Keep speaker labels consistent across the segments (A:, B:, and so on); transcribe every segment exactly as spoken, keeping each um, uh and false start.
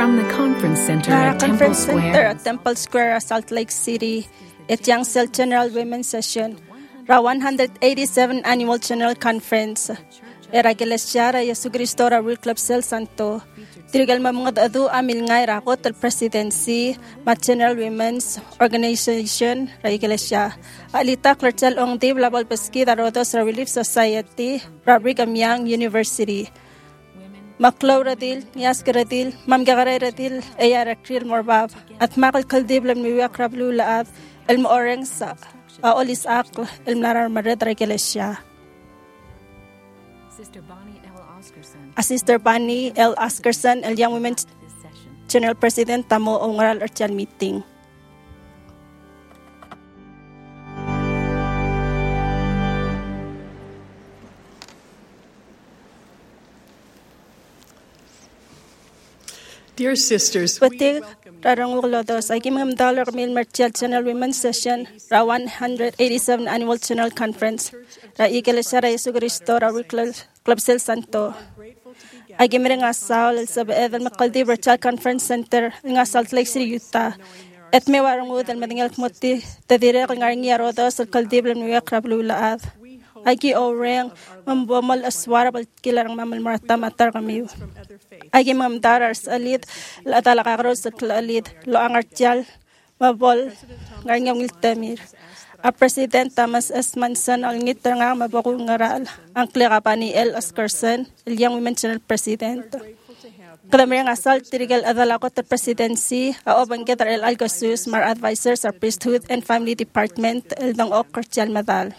A: From the conference center
B: Nara
A: at Temple
B: Conference
A: Square,
B: Center at Temple Square, Salt Lake City, at Young Cell General Women's Session, ra one hundred eighty-seven Annual General Conference, era Gelesiara Yesu Cristo ra Will Club Cell Santo, Tirigal mamungad adu amil ngay rakot al Presidency, mat General Women's Organization, ra Iglesia, alita klertsel ong di blabal peski darodos ra Relief Society, ra Brigham Young University. Maklaw radil, niyas karadil, mamgagaray radil, ayarakril morbab, at makal kaldiblam miwak rablu laad, el mooreng sa aolis akl, el mnarar mared regelesya. A Sister Bonnie L. Oscarson, el Young Women's General President, tamo ongaral artial meeting.
C: Dear sisters,
B: Pati rarang ulodos, ay kimam dollar mil martial General Women's Session, ra one hundred eighty-seven Annual General Conference, ra Iglesia ra Yesu Cristo ra Club Cell Santo. Ay gimiring asaw sa Beedal Makaldi Virtual Conference Center ng Salt Lake City, Utah. At may warang udal madingal kmuti, tadire kang aringi arodos al kaldiblan miyak rablulaad. Ay ki oreng mambuamal aswara bal kilarang mamal marata matar kami. Ay ki mam darars alid latala kakros at alid lo ang artial mabol ngaringam ngiltamir. A President Thomas S. Manson al ngitar nga mabakong ngaral ang klika ni L. Oscarson, el Young Women's General President. Kalamir nga sal tirigal adalakot at presidency a obang kitar el Algosus mar advisors sa priesthood and family department el dang ok kartial madal.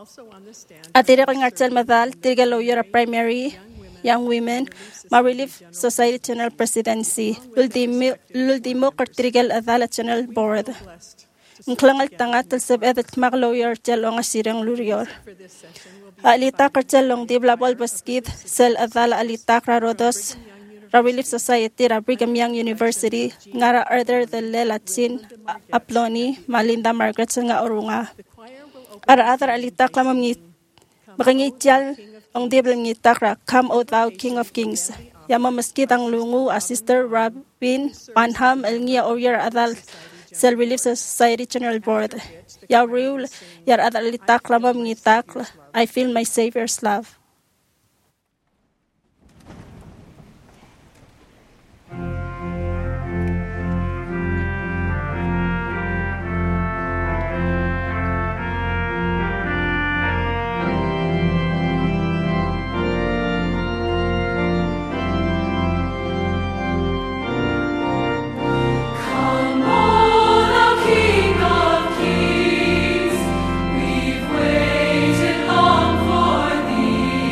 B: At tirigal nga kartial madal tirigal lawyer a primary Young Women ma Relief Society General Presidency lultimo lultimo kartirigal adalat General Board. Ngklangal tangat al sab edat mak lawyer jalong asirang lurior. Alita karchalong di blabol baskid sel adala alita krarodos ra Relief Society ra Brigham Young University ngara order the lelatsin aploni Malinda Margaret nga orunga. Ara atar alita klamam ngit makangityal ang di blang ngitak ra Come O Thou King of Kings. Yama maskid ang lungu a Sister Robin Panham el ngia oryer adal Cell Relief Society General Board. Ya rule, yar adalitak lamam ngitak. I feel my Savior's love.
D: Waited long for thee.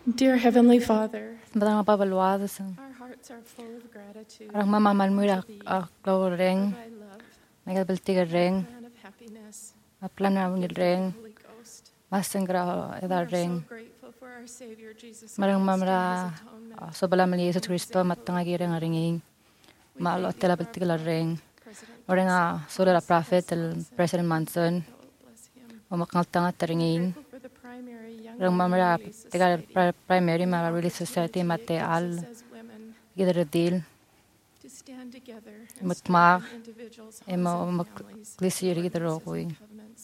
A: Dear Heavenly Father,
C: Madang mapabalwado sa
A: our hearts are full of gratitude
C: arang mamamal mo rak aklaw ring,
A: for thy love,
C: nagabeltiga ring,
A: plan of happiness,
C: aplan na mo ring,
A: Holy Ghost.
C: masang gra
A: We
C: edar
A: are so
C: ring.
A: grateful for our Savior Jesus
C: Marang
A: Christ
C: mamra
A: and his atonement.
C: so bala mali Yesus Kristo matangagi ring ringing.
A: We
C: Maalo
A: thank you
C: tela
A: for our
C: beltiga ring.
A: President
C: Orang
A: Johnson.
C: nga sula la prophet
A: Bless
C: el
A: Johnson.
C: President Manson
A: Oh, bless him.
C: umakngal tanga taringin.
A: Grateful for the primary Young
C: Rang
A: Women
C: mamra
A: Relief
C: tiga
A: Society.
C: primary ma Relief Society mate al
A: As women
C: gidar deal
A: to stand together and
C: mutma
A: strengthen individuals, homes,
C: emo
A: and
C: mak
A: families,
C: glisir
A: through
C: gidar
A: ordinances
C: koy.
A: and covenants.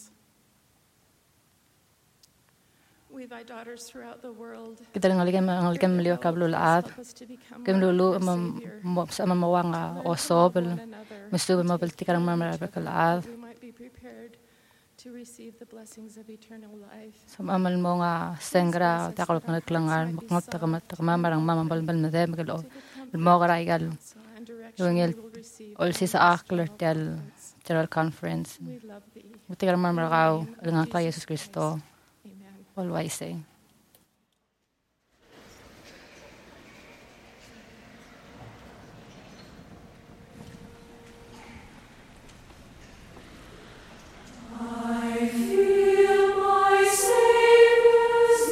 A: We, thy daughters throughout the world,
C: Kita ngaligam ngaligam liwa kablo laat.
A: help us to become
C: Kem
A: more
C: lulu
A: like our
C: mam
A: Savior.
C: sa mamawanga
A: Learn to
C: oso
A: love
C: bel
A: one another,
C: mustu
A: and
C: mo
A: take
C: bel tikar
A: care of
C: mamra
A: each other,
C: bekalaad.
A: that we might be prepared to receive the blessings of eternal life.
C: Sa amal mo nga sengra takal panaglangar makngot takamat takamarang mamambal bal mede magalo. Mo garaigal
A: So, and direction
C: Yung
A: we will receive
C: ol si
A: from
C: sa
A: this
C: akler
A: general
C: tel
A: conference.
C: general conference.
A: We love thee.
C: Tikar mamra
A: In the
C: kaw
A: name of
C: ang nga
A: Jesus
C: Jesus Kristo.
A: Amen.
C: Always say.
D: I feel my Savior's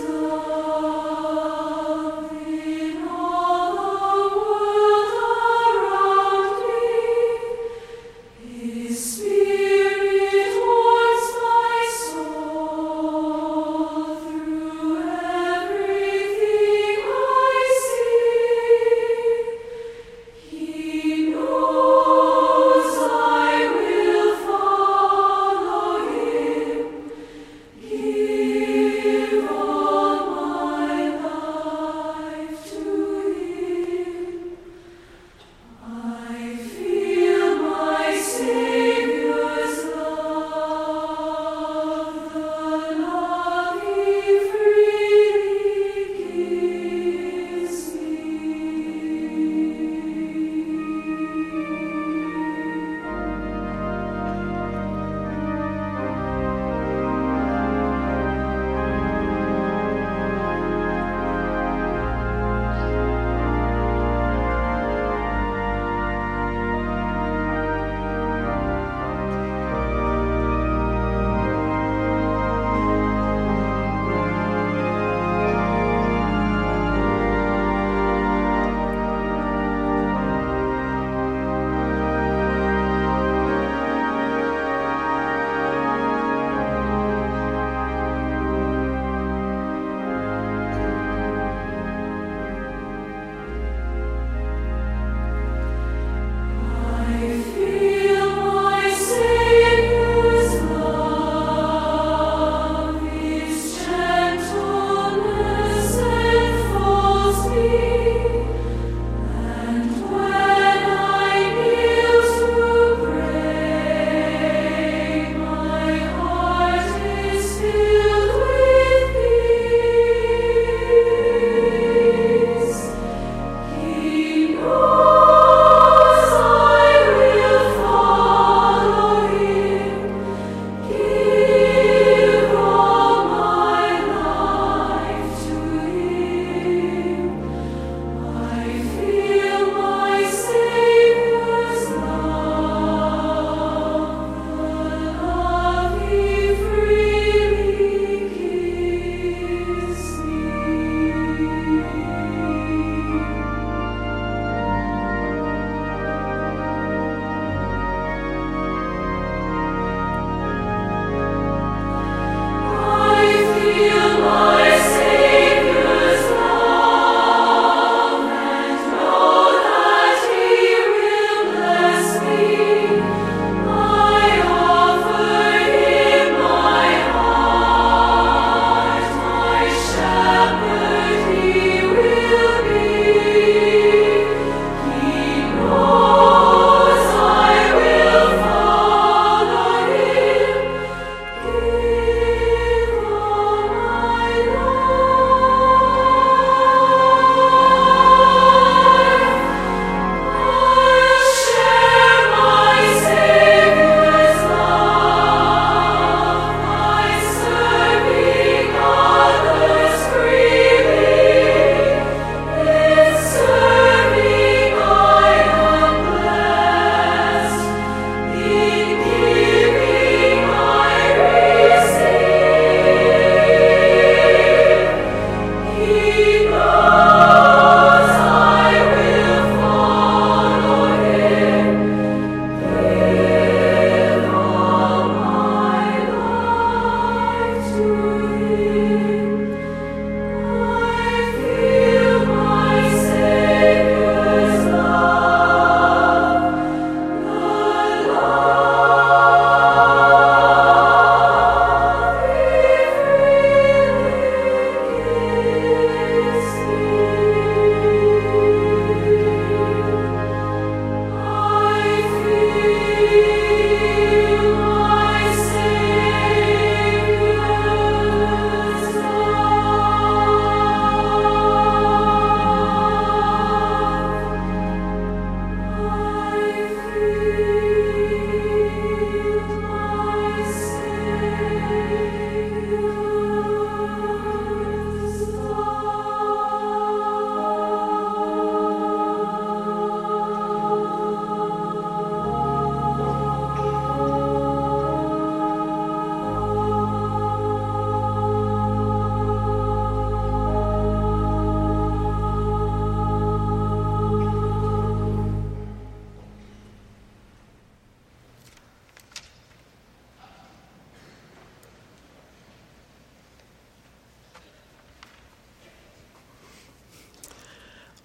D: love in all the world around me. His Spirit warms my soul through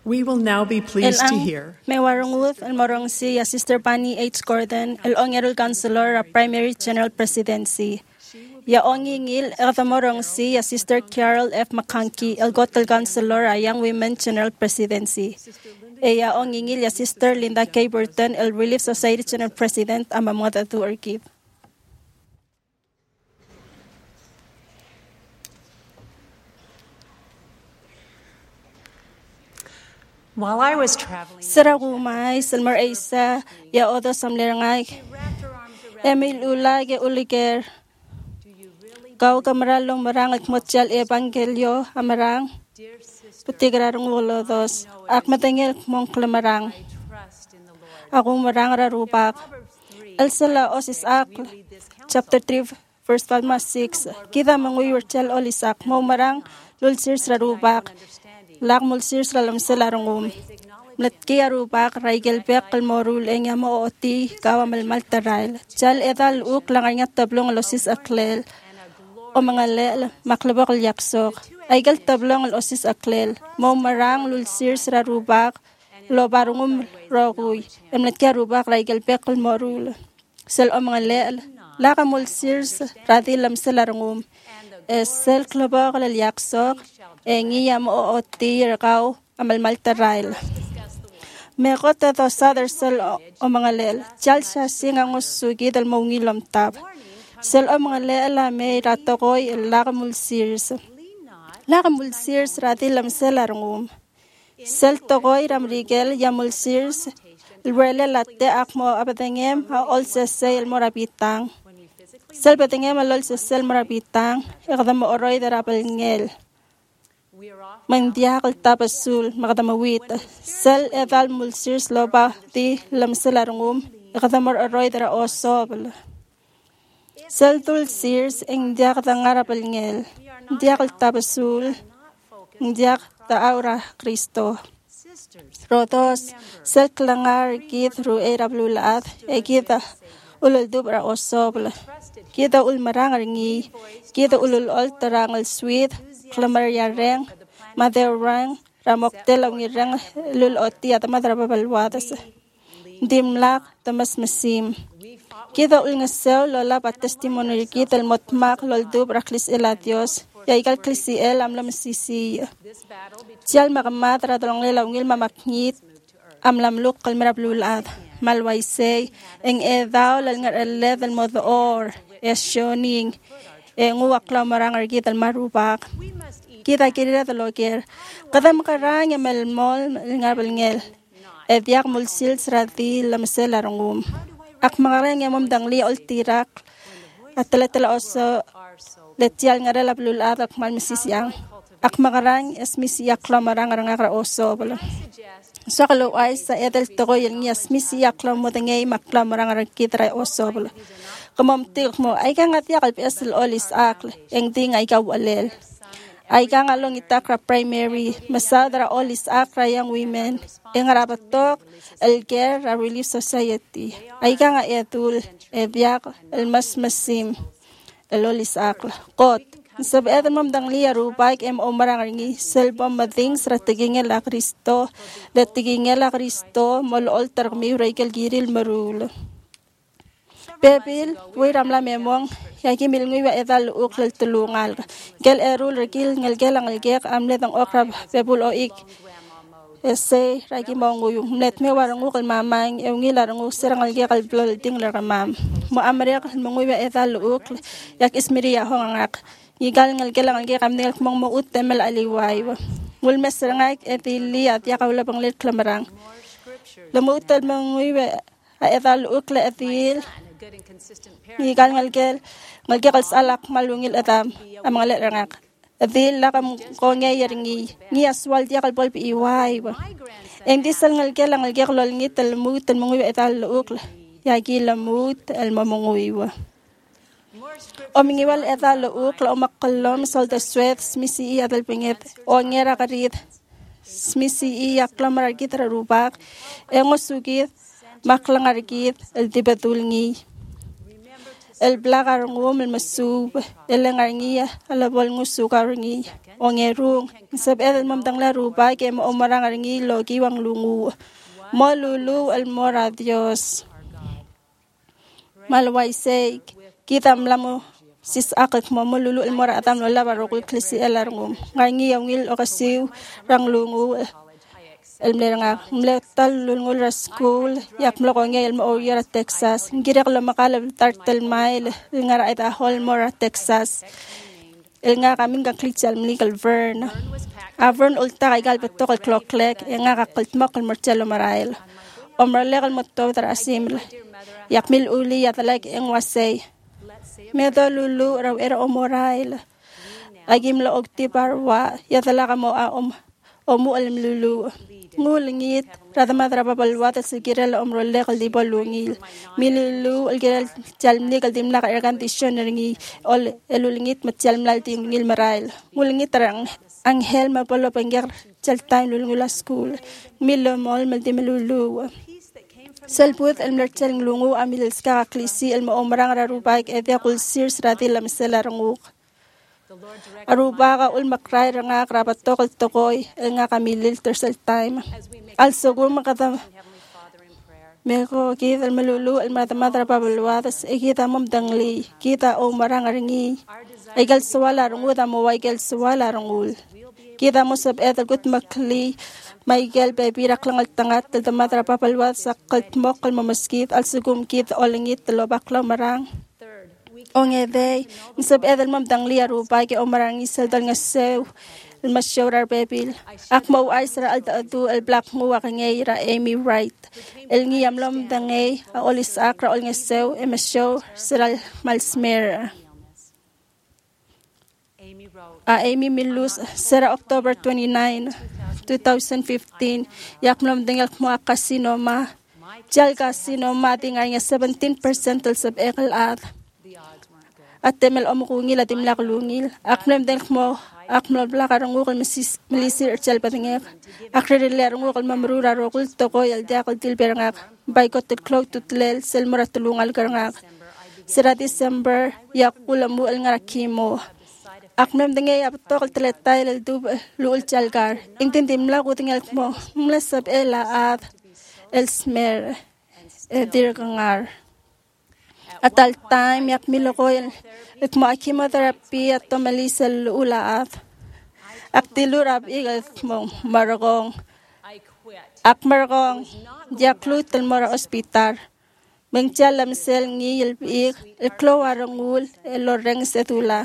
E: We will now be pleased to
B: El
E: hear
B: may warunguth el morong si ya Sister Bunny H. Gordon, el ongerul counselor a Primary General Presidency. Ya ongingil el morong si ya Sister Carol F. McConkie, el gotel counselor a Young Women General Presidency. E ya ongingil ya Sister Linda K. Burton, el Relief Society General President a Mamada to Orkid.
F: While I was traveling,
B: Saragumay, Salmar Asa, ya odo samlerangay. Emil Ulage Uliger. Kau kamaralong marang at motyal evangelyo amarang. Putigrarong wolodos. Ak matengel mong klamarang. Ako marang rarubak. Elsala osis ak. Chapter three, verse five to six. Kita manguyurtel olisak. Mo marang lulsirs rarubak. Lak mulsirs ralam selarongum. Mletki arubak raigel bek kalmorul engya mo oti kawa malmaltarail. Chal edal uk langarngat tablong losis aklel. O mga lel maklabak yaksok. Aigel tablong losis aklel. Mo marang lulsirs rarubak. Lo barungum roguy. Mletki arubak raigel bek kalmorul. Sel o mga lel. Laka mulsirs radilam selarongum. Sel klabak yaksok. Engi yam o oti rakaw amal maltarail. Mekota to sadar sel o mga lel. Chal siya singang usugi dal maungilom tab. Sel o mga lel may ratokoy lakamul sirs. Lakamul sirs ratilam selarungum. Sel tokoy ramrigel yamul sirs. Lwele latte akmo abatengem ha olse sel morabitang. Sel batengem alol se sel morabitang. Ikadam oroy darapal ngel. Mandiakal tapasul makadamawit. Sel edal mulsirs loba di lamselarungum. Ikadamor aroy dara osobal. Sel tul sirs ing diak tangarapal ngel. Diakal tapasul. Diak ta aura Kristo. Rotos sel klangar git ru erablulaat. E kita ulul dubra osobal. Kita ul marangar ngi. Kita ulul oltarangal sweet. Klamar yareng, mother rang, ramoktel ang irang lul oti at madrababalwadas. Dimlak, tamas masim. Kita ul ngasew lola pat testimony kita el motmak lol dub raklis ila Dios. Yaikal klisi el amla masisi. Sial makamat radolong lela ungil mamakngit. Amlam luk kalmarap lulad. Malwaisay, eng edaw lal ngar eled al modoor. Esyoning. Engu wakla marangar kita marubak. Kita kira taloker. Kadam karang yamel mol ngarbal ngel. Ediak mulsil srati lamsel arungum. Ak mangarang yamam dangli oltirak. Atalatala oso letial ngarela blulad ak mal misisyang. Ak mangarang esmisiyak la marangar ngar oso bala. So kalau ay sa edel tokoy yung esmisiyak la mo dangay makla marangar kita oso bala. Kamamtik mo, ay ka nga tiyak alpesel olis akl, yung ting ay kawalel. Ay ka nga long itakra primary, masadra olis akra yung women, yung rabatok, elger, a Relief Society. Ay ka nga etul, ebyak, el mas masim, el olis akla. Kot, sabi etan mamdang liya rupay, em omarangarngi, selbom mading strategingel la Kristo, latigingel la Kristo, molol tarmi, reikel giril marul. Bebil, we ramla memong, yaki milngui wa edal uklal tulungal. Gel erul regil ngel gelang ngel amlet ang okrab bebul oik. Ese raki monguyung net me warang ukal mamang eungi larang usirang ngel gekal blol ding laramam. Mo amriak mongui wa edal ukl yak ismiria hongangak. Yigal ngel gelang ngel am nel mong mo utemel aliway. Mul mesrangak etili at yakawla pang lit klamarang. Lamutal mongui wa edal ukla etil. Ngigal ngalgel ngalgel salak malungil atam ang mga lerangak. Adil lakam konge yaringi ngi aswal dia kal bol piwai ba. Eng disal ngalgel ngalgel lol ngit al mut al mungwi etal ukla. Yagi lamut al mamungwi wa. O mingiwal etal ukla o makalom sol the sweat smisi i adal pingit o ngera karit smisi i aklam margit rubak engo sugit maklang argit el tibetul ngi. El blagar ngum el masub el ngarngia el bol ngusugar ngi ongerung sab edel mam dang la ruba ke mo omarang aringi logi wang lungu mo lulu el mora Dios malwai se kita mlamo sis akak mo mo lulu el mora atam lo la barokul klisi elarngum ngangi yawil okasiu rang lungu el mleranga mletal lungu ra school yak mlo ko ngel mo oyera Texas ngirek lo makala tartel mile ngara ita hol mora Texas el nga kaming ka klitsal mligal vern a vern ulta kay gal beto kal clocklek nga ka kaltmak kal marcelo marail omra legal mo to tra asiml yak mil uli yatalak eng wasay medo lulu raw era omorail agim lo ogti parwa yatalaka mo a om omu alam lulu ngulingit radamad rababalwat sa girel omro legal di bolungil milulu algirel jalmni kal dimla ka ergan tisyon ringi ol elulingit matjalmlal tingil marail ngulingit rang anghel mapolo pangger jaltain lulungula school milo mol maldimelulu Salput el merchel lungu amil ska klisi el maomrang rarubak edya kul sirs rati lam selarnguk Aruba ka ul makray nga krabato kal tokoy el nga kamilil tersel time al sogur makata meko kita el melulu el matamadra pabalwatas e kita mom dangli kita o marang ringi ay gal swala rungu da mo gal swala rungul kita mo sab etal gut makli Michael baby raklang al tangat tel tamatra papalwat sa kaltmok kal mamaskit al sugum kit olingit telo bakla marang ongede sab edel mam dangli aruba ke omarang isel dal ngasew el masyorar baby ak mau aisra al taadu el black mu wakangay ra Amy Wright el ngiyam lom dangay a olis akra ol ngasew e masyo siral malsmer a Amy Milus sera October twenty-ninth twenty fifteen yakmlam dengal mo kasino ma jal kasino ma tingar nga seventeen percent sab ekal at at temel omukungil at imlak lungil akmlam dengal mo akmlam blakarangukal masis milisir jal patingek akredilerangukal mamrura rokul tokoy al diakal tilberangak baikot tklo tutlel sel moratulungal karangak sera December yakulamu al ngarakimo Akmem dengay apatokal teletay el dub luul chalgar. Intindim la kutingel mo mlesab ela at el smer dirgangar. Atal time yak milokoy et mo chemotherapy at tomalisel ula at. Aktilurab igal mo maragong. Akmaragong yaklut el mora hospital. Bengchalam sel ngil ik el klowarangul el loreng setula.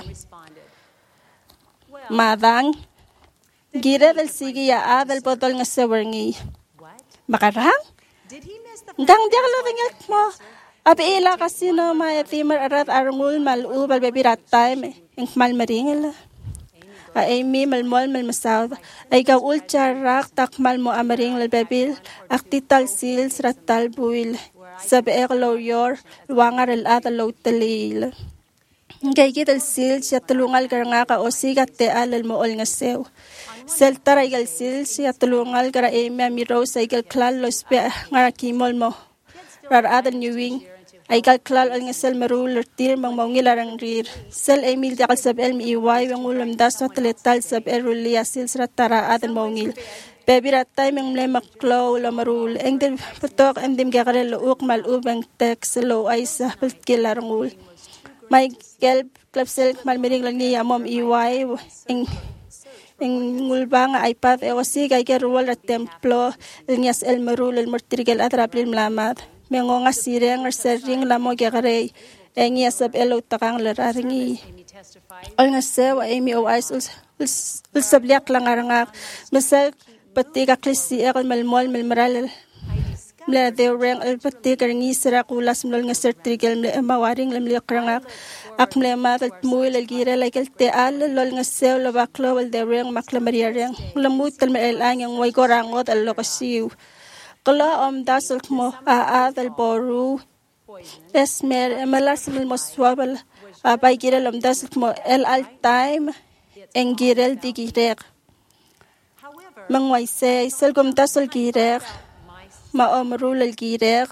B: Madang gira del sigi ya adal botol nga sewerni makarang dang dia lo tinggal mo abi ila kasino ma yatimer arat arungul mal ubal bebirat time ing mal maringel a Amy mal mol mal masaw ay ka ul charak tak mal mo amaring lal bebil aktital sils ratal buil sabi ek lawyer luangar el atal lo talil Ngay kita sil siya tulungal kara nga ka o sigat te alal mo ol nga sew. Sel taray gal sil siya tulungal kara eme amiro sa igal klal lo spe nga kimol mo. Rar adan nyuwing ay gal klal ol nga sel marul tir mang maungilarang rir. Sel emil jakal sab el miiway wang ulam das wa teletal sab el rulia sil sra tara adan maungil. Baby ratay mang mle maklaw lo marul. Eng din patok em dim gakare lo uk mal ubang tek lo ay sa pilkilarang ul. Michael Klapsel malmiring lang niya mom iway ing ing ngulbang iPad e wasi kay keruwal at templo nias el marul el mortirgel atraplil mlamat mengo nga sireng er sering lamo gakare eng yasab elo takang lararingi ol nga sewa Amy o ice ul sabliak lang arangak masal pati ka klisi ekal malmol malmaral mla de reng al pati karingi sira kulas mlol nga sertrigel mla mawaring lamli krangak ak mla matal muil al gira like el te al lol nga sew lo baklo al de reng makla maria reng lamut tal mel ang way gorangot al lokasiw kala om dasal mo a al boru esmer emalas mil moswabal abay gira lom dasal mo el al time en girel digirek mangway say salgom dasal girek maomrul al girek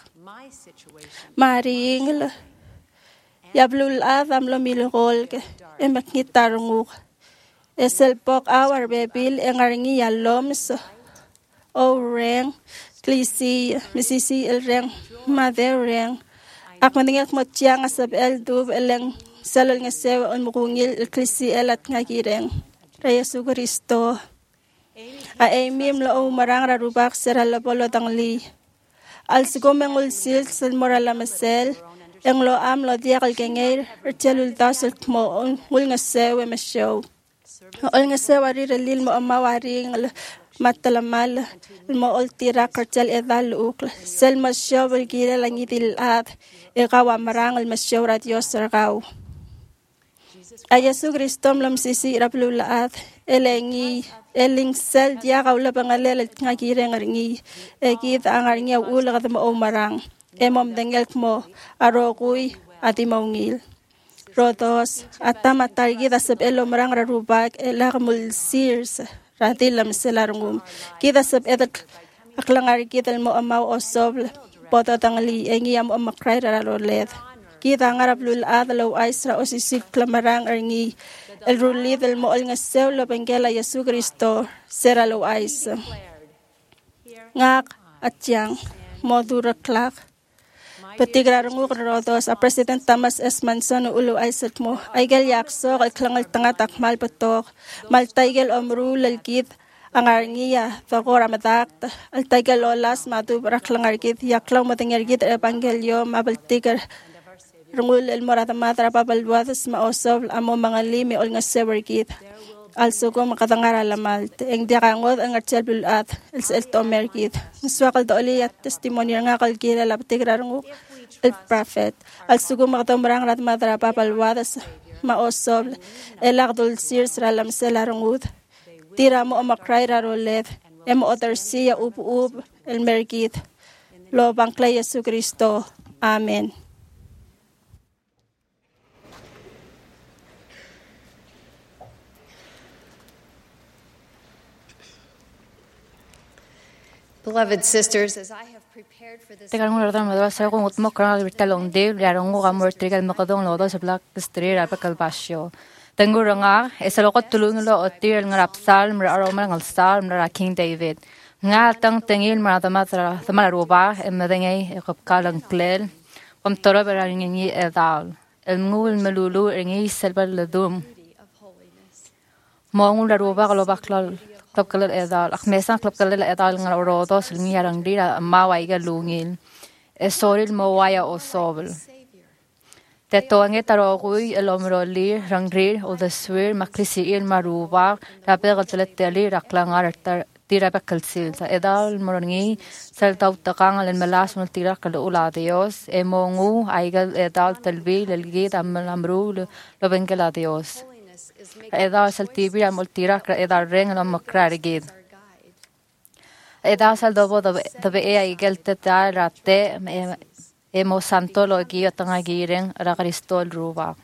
B: maring yablul adam lo milgol ke emak ngitarnguk Eselpok our bebil engaringi yaloms o reng klisi misisi el reng mother reng ak mandingak mo tiang asab el dub eleng salol nga sew on mukungil el klisi elat nga gireng ra Yesu Kristo a emim lo marang ra rubak sera la bolo dangli al sigomeng ul sil sel morala masel eng lo am lo diakal genger ertelul dasel mo ul nga sew e mashow ol nga sew ari relil mo amawari ng matalamal mo ol tira kartel edal ukl sel mashow el gira langidil at ikaw marang el mashow ra Dios ragaw a Yesu Kristo mlam sisi raplulaat elengi eling sel dia kaula bangalel nga gireng ringi egit ang ringi ula ka mo marang emom dengel mo arokui ati maungil rotos atama targida sab elo marang rarubak elarmul sears ratilam selarngum kita sab edak aklangar kita mo amaw osobl poto tangli engi am amakray rarolet kita ngarap lul adlaw aisra o sisig klamarang arngi el ruli del mo al nga sew lo bengela Yesu Kristo sera lo ais ngak atyang modura klak petigrarungu rodos a President Thomas S. Manson ulo aisat mo ay gel yakso al klangal tangatak malpatok maltaigel omru lalgit ang arngiya tagora madak al taigel olas matu raklangargit yaklaw matingergit evangelyo mabaltigar rungul el morata matra pabalwadas maosob amo mga limi ol nga sewergit also ko makatangara lamal eng dia kangod ang archel bulat el el tomergit swakal do oli at testimonyo nga kalgira laptigra rungu el prophet also ko makatamrang rat matra pabalwadas maosob el agdul sirs ralam selarungud tira mo amakray rarolet emo other siya upu up el mergit lo bangklay Yesu Kristo amen.
E: Beloved sisters, as I have prepared for this,
C: Tegang ngorda madwa sa kung utmo kran bitalong de yarong ngo gamor trigal makadong lodo sa black stri ra pakal basyo. Tenguranga esalokot tulung lo otir ngrapsal mra aroma ngalsal mra King David. Nga tang tengil mra tamatra tamaruba emdengay ekopkalang klel. Pam toro berangi edal. El ngul melulu ringi selbal ladum. Mongul daruba kalo baklal club kalar edal akmesan club kalar edal ngar rodo silmi arang dira mawai ga lungil esoril mawaya osobel teto ange tarogui elomroli rangrir o the swir makrisi il maruba rape gatlet teli raklangar tira bakalsil sa edal morangi sal tau takang al malas mul tira kal ula dios emongu aigal edal talbi lelgit amlamru lo bengela dios edal sal tibia multira edal reng lo makrarigid edal sal dobo dobe e igel teta rate emo santo lo gi tanga gireng ra Kristo ruba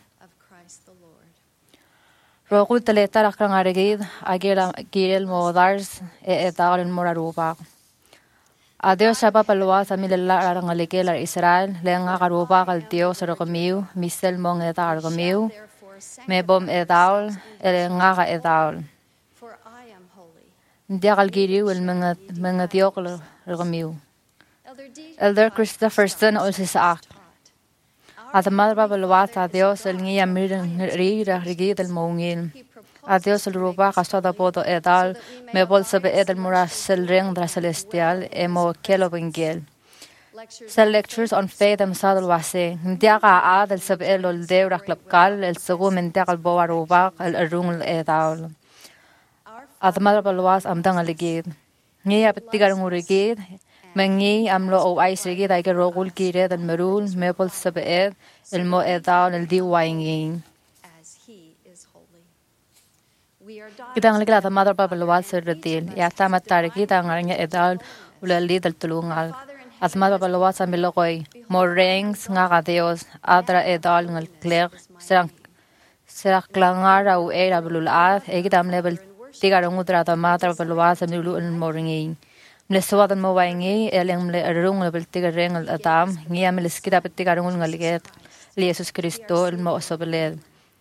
C: rogu teleta rakrang arigid agela girel modars e edal moraruba adios sapa palwa samilella rang alegela Israel lenga karuba kal dios rogomiu misel mong edal rogomiu me bom edal el ngaga edal
E: for I am holy.
C: dia kalgiriu el mga mga dioklo romiu
E: Elder D.
C: elder Christopherson also sa at madra balwat a dios el ngia miren ri rigi del mongin a dios el ruba kasada podo edal me bol sabe edal murasel ring dra celestial emo kelo bengel Sa lectures on faith am sadal wase ndia ka ad el sab el ol de raklap kal el sugo men dia kal bawa roba el arung el edal ad madra balwas am dang aligid ngi aptigar ngurigid mengi amlo o ais rigid ay rogul kire del merul mepol sab ed el mo edal el di waingin
E: as he is holy. We are
C: Kitang ligla ta madra balwas ser redil ya ta matarigi ta ngarnya edal ulali del tulungal at madapalawas ang milokoy, more rings nga ka Dios, adra edal ng kler, serang serak klangar au era belulaat, egidam level tigarong udra ta madapalawas ang miluluan mo ringin. Mlesuwatan mo waingi, elang mle arung level tigareng al atam, ngiya meliskita pet tigarong ng liget, li Jesus Kristo, el mo osobeled.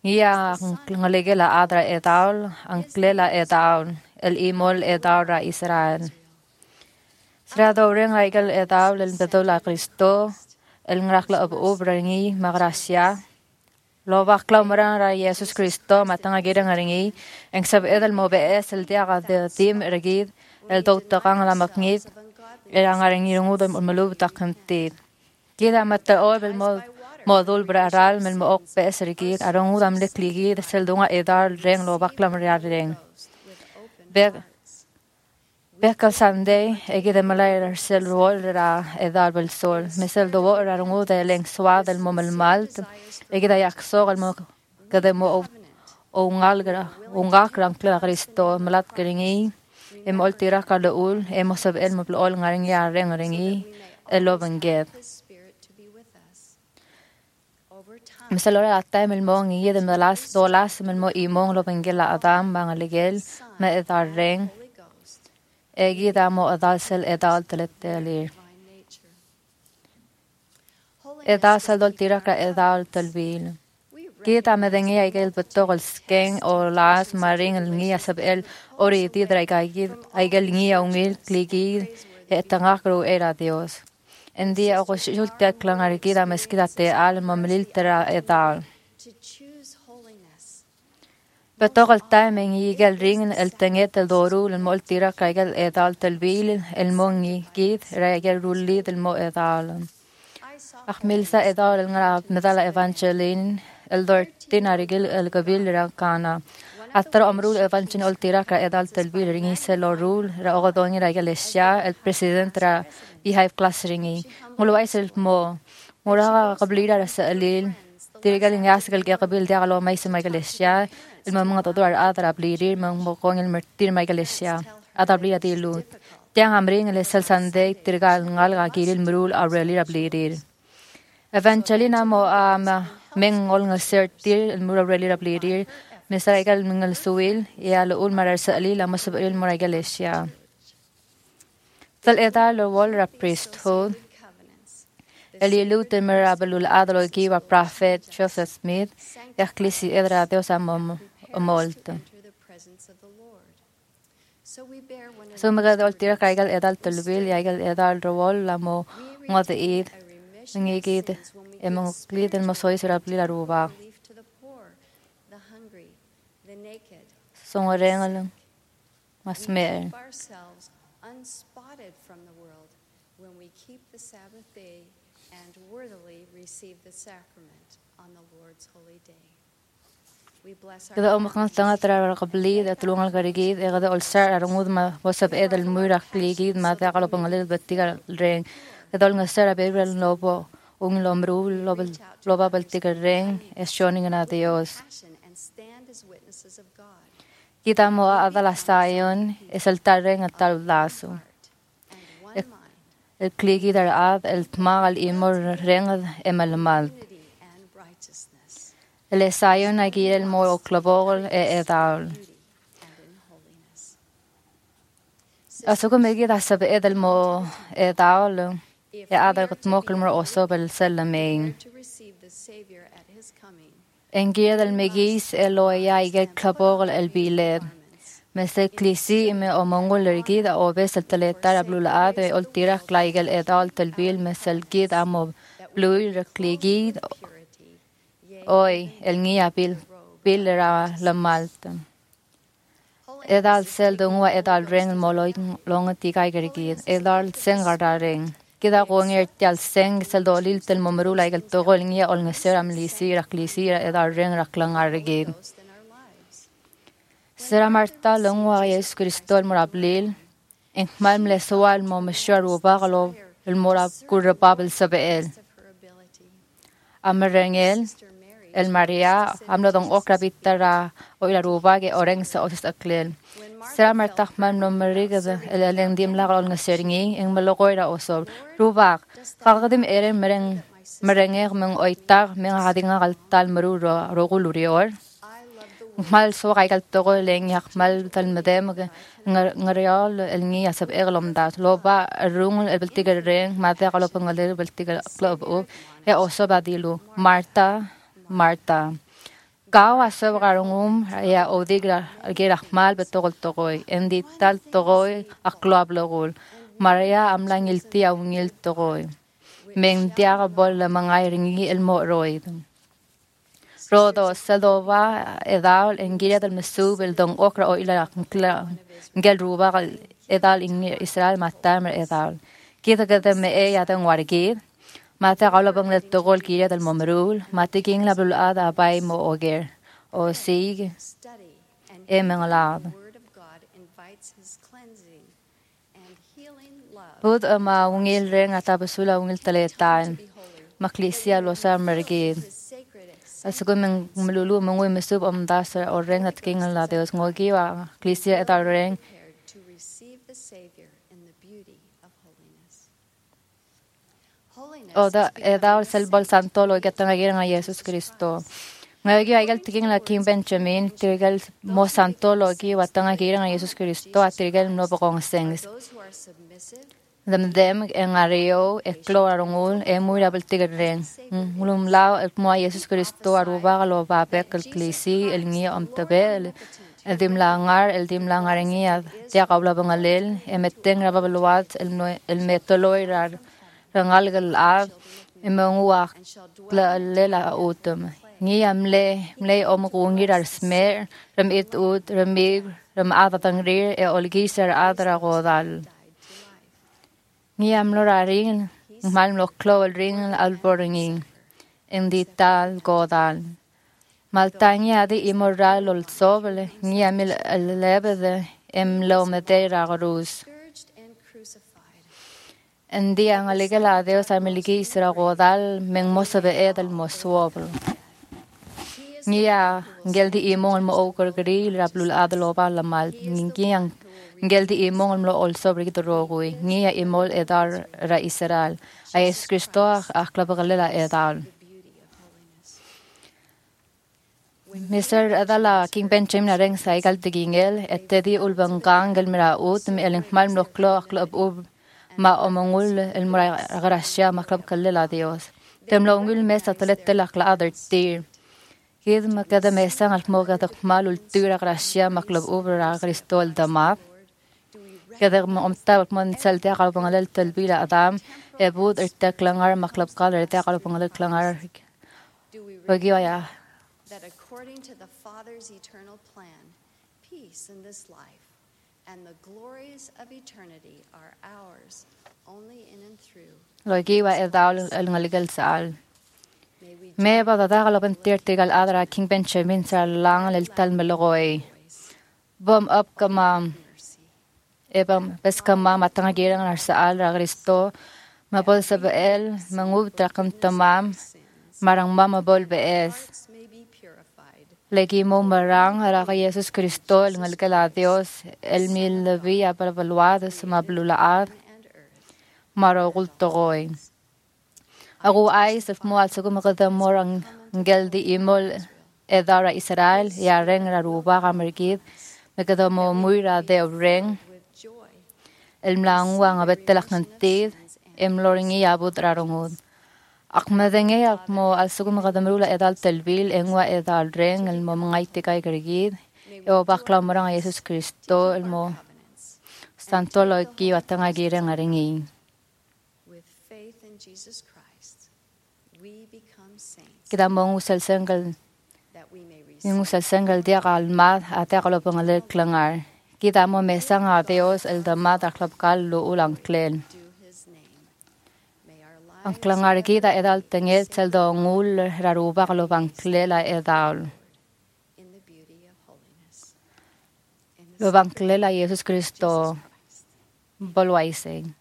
C: Ngia ngalegela adra edaul, angklela edaul, el imol edaul ra Israel. Sra doreng aigal edaul el bedola Cristo, el ngrakla ob obrangi magracia. Lo bakla umran ra Jesus Cristo matanga girang ringi, eng sab edal mo bees el diaga de tim regid, el doktakang la makngid, el angaringi rungudam ulmalub takantid. Kida mata oibel mo modul braral mel mo ok bees regid, arungudam likligid, sel dunga edal reng lo bakla mriar reng. Bek Bekal Sunday, egide malay sel rol ra edal bel sol, mesel do ra runguda leng swad el momel malt, egida yaksog el mo kade mo o ngalgra, ungakram kla Cristo malat keringi, em oltira kalaul, em sab el mo ol ngaringi areng ringi, el lovenged. Mesel ora atta mel mo ngi de melas dolas mel mo imong lovengela adam bangaligel me edal reng. Egida mo adalsel edal teletelir. Edalsel dol tiraka edal telbil. Gida medengi aigel betogel skeng o las maring el ngia sab el ori tidra aigel aigel ngia ungil kligi etangakru era Dios. En dia o shultia klangar gida meskida te al mamlil tera edal. Betogel timing igel ringen el tenget el dorul el mol tira kaigel edal telbil el mongi gid regel rulli del mo edal. Achmilsa edal el ngara medala evangelin el dortin arigel el gabil rakana. Atro amrul evangelin ol tira ka edal telbil ringi se lorul ra ogodongi regel esya el president ra behive class ringi. Ngulwais el mo mura qablira rasalil tirigal ngasgal ke qabil dialo mai se magalesya el mga todor adra blirir mga kong el mertir magalesya adra blira dilut tiang amring el sel sande tirigal ngal ga kiril mrul aureli blirir eventually na mo am mengol ngasertir el mrul aureli blirir mesraigal mengal suil ya lo ul marar sali la masbil magalesya tal edal lo wal ra priesthood Elielute mirabelul adlo giva prophet Joseph Smith, ecclesi edra Deus amom molto. So magad oltira kaigal edal tulbil, yaigal edal rowol lamo ngode id, ngigid emong gliden mosois rabli la ruba. Songorengal masmer. Unspotted from the world when we keep the Sabbath day and worthily receive the sacrament on the Lord's holy day. We bless our Kada umakang tanga tara kabli da tulungal garigid e kada olsar arungud ma wasab edal muira kligid ma ta kalo pangalil batiga reng kada ol ngasara bebel lobo ung lomru lobel loba baltiga reng es shoning na Dios. Kita mo adalasayon es el tareng at taldaso. El kligi dar ad el tmagal imor rengad emalmal. El esayon agir el mo o klabogol e edal. Asoko megi da sabe edal mo edal e adal got mokal mo oso bel selamein. Engir el megis eloya igel klabogol el biled. Mesel klisi me o mongol rigid o besel teletar blula ade ol tira klaigel edal telbil mesel gid amo blui rekligid oi el nia bil bil ra la malta edal sel dungwa edal reng moloy long tikai gergid edal sengar reng kida gonger tal seng sel dolil tel momru laigel togol nia ol ngeseram lisi raklisi edal reng raklangar regid Sera Marta longwa Jesus Cristo el morablil en mal mlesoal mo meshar ubagalo el morab kurabab el sabel Amerengel el Maria amlo dong okrabitara o ila rubage oreng sa osis aklel Sera Marta man no meriga el eleng dim lagal ngaseringi en malogoira osob rubag kagadim eren mereng merenger meng oitar meng hadinga galtal meruro rogulurior mal so kaigal togo leng yak mal tal medem ngarial el ngi asab eglom dat loba rung el beltiga reng mate galo pangale beltiga club o e oso badilu Marta Marta Kawa sobrarungum ya odigra gira mal betogol togoy endi tal togoy aklab logol Maria amlang ilti awngil togoy men diaga bol la mangay ringi el moroid Rodo Sadova edal en Gilead del Mesub el don okra o ila ngel ruba edal in Israel matam edal kita kita me e ya den wargid mata galabang le togol Gilead del Momrul mata king la bulada bay mo oger o sig
E: Study and
C: e
E: hear
C: mengalad
E: the Word of God invites His cleansing and healing love
C: Bud ama ungil reng atabasula ungil taletan
E: to be holy.
C: maklisia losa mergid
E: His sacred acceptance
C: Asiko men melulu mengui mesub om dasar o reng at king la Dios ngogi wa klisia edal reng
E: prepared to receive the Savior in the beauty of holiness. Holiness
C: o da
E: is becoming
C: edal
E: the
C: selbol
E: saint
C: santo lo gatang agirang a Jesus Cristo Ngagi aigal tiging la King Benjamin tirgal mo santo lo gi watang agirang a Jesus Cristo at tirgal no bokong sengs
E: those who are submissive
C: Dem dem en ario e clorarungul e muy rabel tigren. Mulum lao el mo Jesus Cristo aruba lo va pek el klisi el ngi om tabel. El dim langar el dim langar ngi ad tia qabla bangalel e meteng rabel wat el no el metoloy rar rangal gal ad e mangua
E: and shall
C: la
E: dwell
C: lela utum. Ngi amle mle om rungi rar smer ram it ut ramig ram adatangrir e olgisar adra godal. Ni am lora ring, mal lo clo el ring al boringin, en di tal godal. Maltania di immoral ol sobele, ni am el lebede, em lo medera garus.
E: scourged and crucified.
C: En di ang aligala Dios am ligisra godal, men mosabe edel mosuobel.
E: He is
C: Ni a ngel di imong mo okor gril rablul adaloba la mal, ngi ang Ngel di imong lo also brigito rogui ngia imol edar ra Israel a es Cristo aklabagalela edal Mister adala King Benjamin reng sai gal tigingel ettedi ulbangang gel mira ut mi elin mal no klo aklab ub ma omongul el mura garasya maklab kallela Dios tem lo ngul mesa talet la kla adar tir Kid makada mesa al moga tak mal ultura garasya maklab ub ra Cristo el damab كذا ممتاز من سلتي على بنغال التلبية أدام يبود ارتاك لنغار مخلب قال ارتاك على بنغال لنغار
E: Do we
C: وجيوا يا
E: remember that according to the Father's eternal plan, peace in this life and the glories of eternity are ours only in and through.
C: لو جيوا إذا الغلقل سأل
E: May we
C: ما بعد ذا على بنتير تقال أدرا كين بنشامين سألان للتلم لغوي بوم أب كمان Ebam bes kama matang girang narsaal ra Kristo mabol sa beel mangub takam tamam marang mama bol bees
E: hearts may be purified.
C: legi mo marang ra ka Jesus Kristo ngal kala Dios el mil levi apalwaad sa mablulaad
E: And earth.
C: marogul togoy Ako ay sa mo at sa kumakadam mo ang ngel di imol edara Israel yareng ra ruba kamergid magkadam mo muy ra de reng
E: Joy.
C: El mlangwa nga betelak ng tid, em loringi abot rarungod. Ak madenge ak mo al sugum kadamrula edal telbil, engwa edal reng, el mo mga itikay karigid, eo bakla mo rang Jesus Kristo, el mo santo loiki watanga gireng aringi.
E: With faith in Jesus Christ, we become saints
C: Kita mo ngusal senggal,
E: that we may receive
C: ngusal senggal dia kalmat, ate kalopang klangar. Kita mo mesang a Dios el damat aklap kal lo ulang klen.
E: do His name. May our
C: Ang
E: lives
C: klangar kita edal tenget sel do ngul raruba kalopang klela edal.
E: in the beauty of holiness. In the
C: Lobang klela Jesus Kristo bolwaising.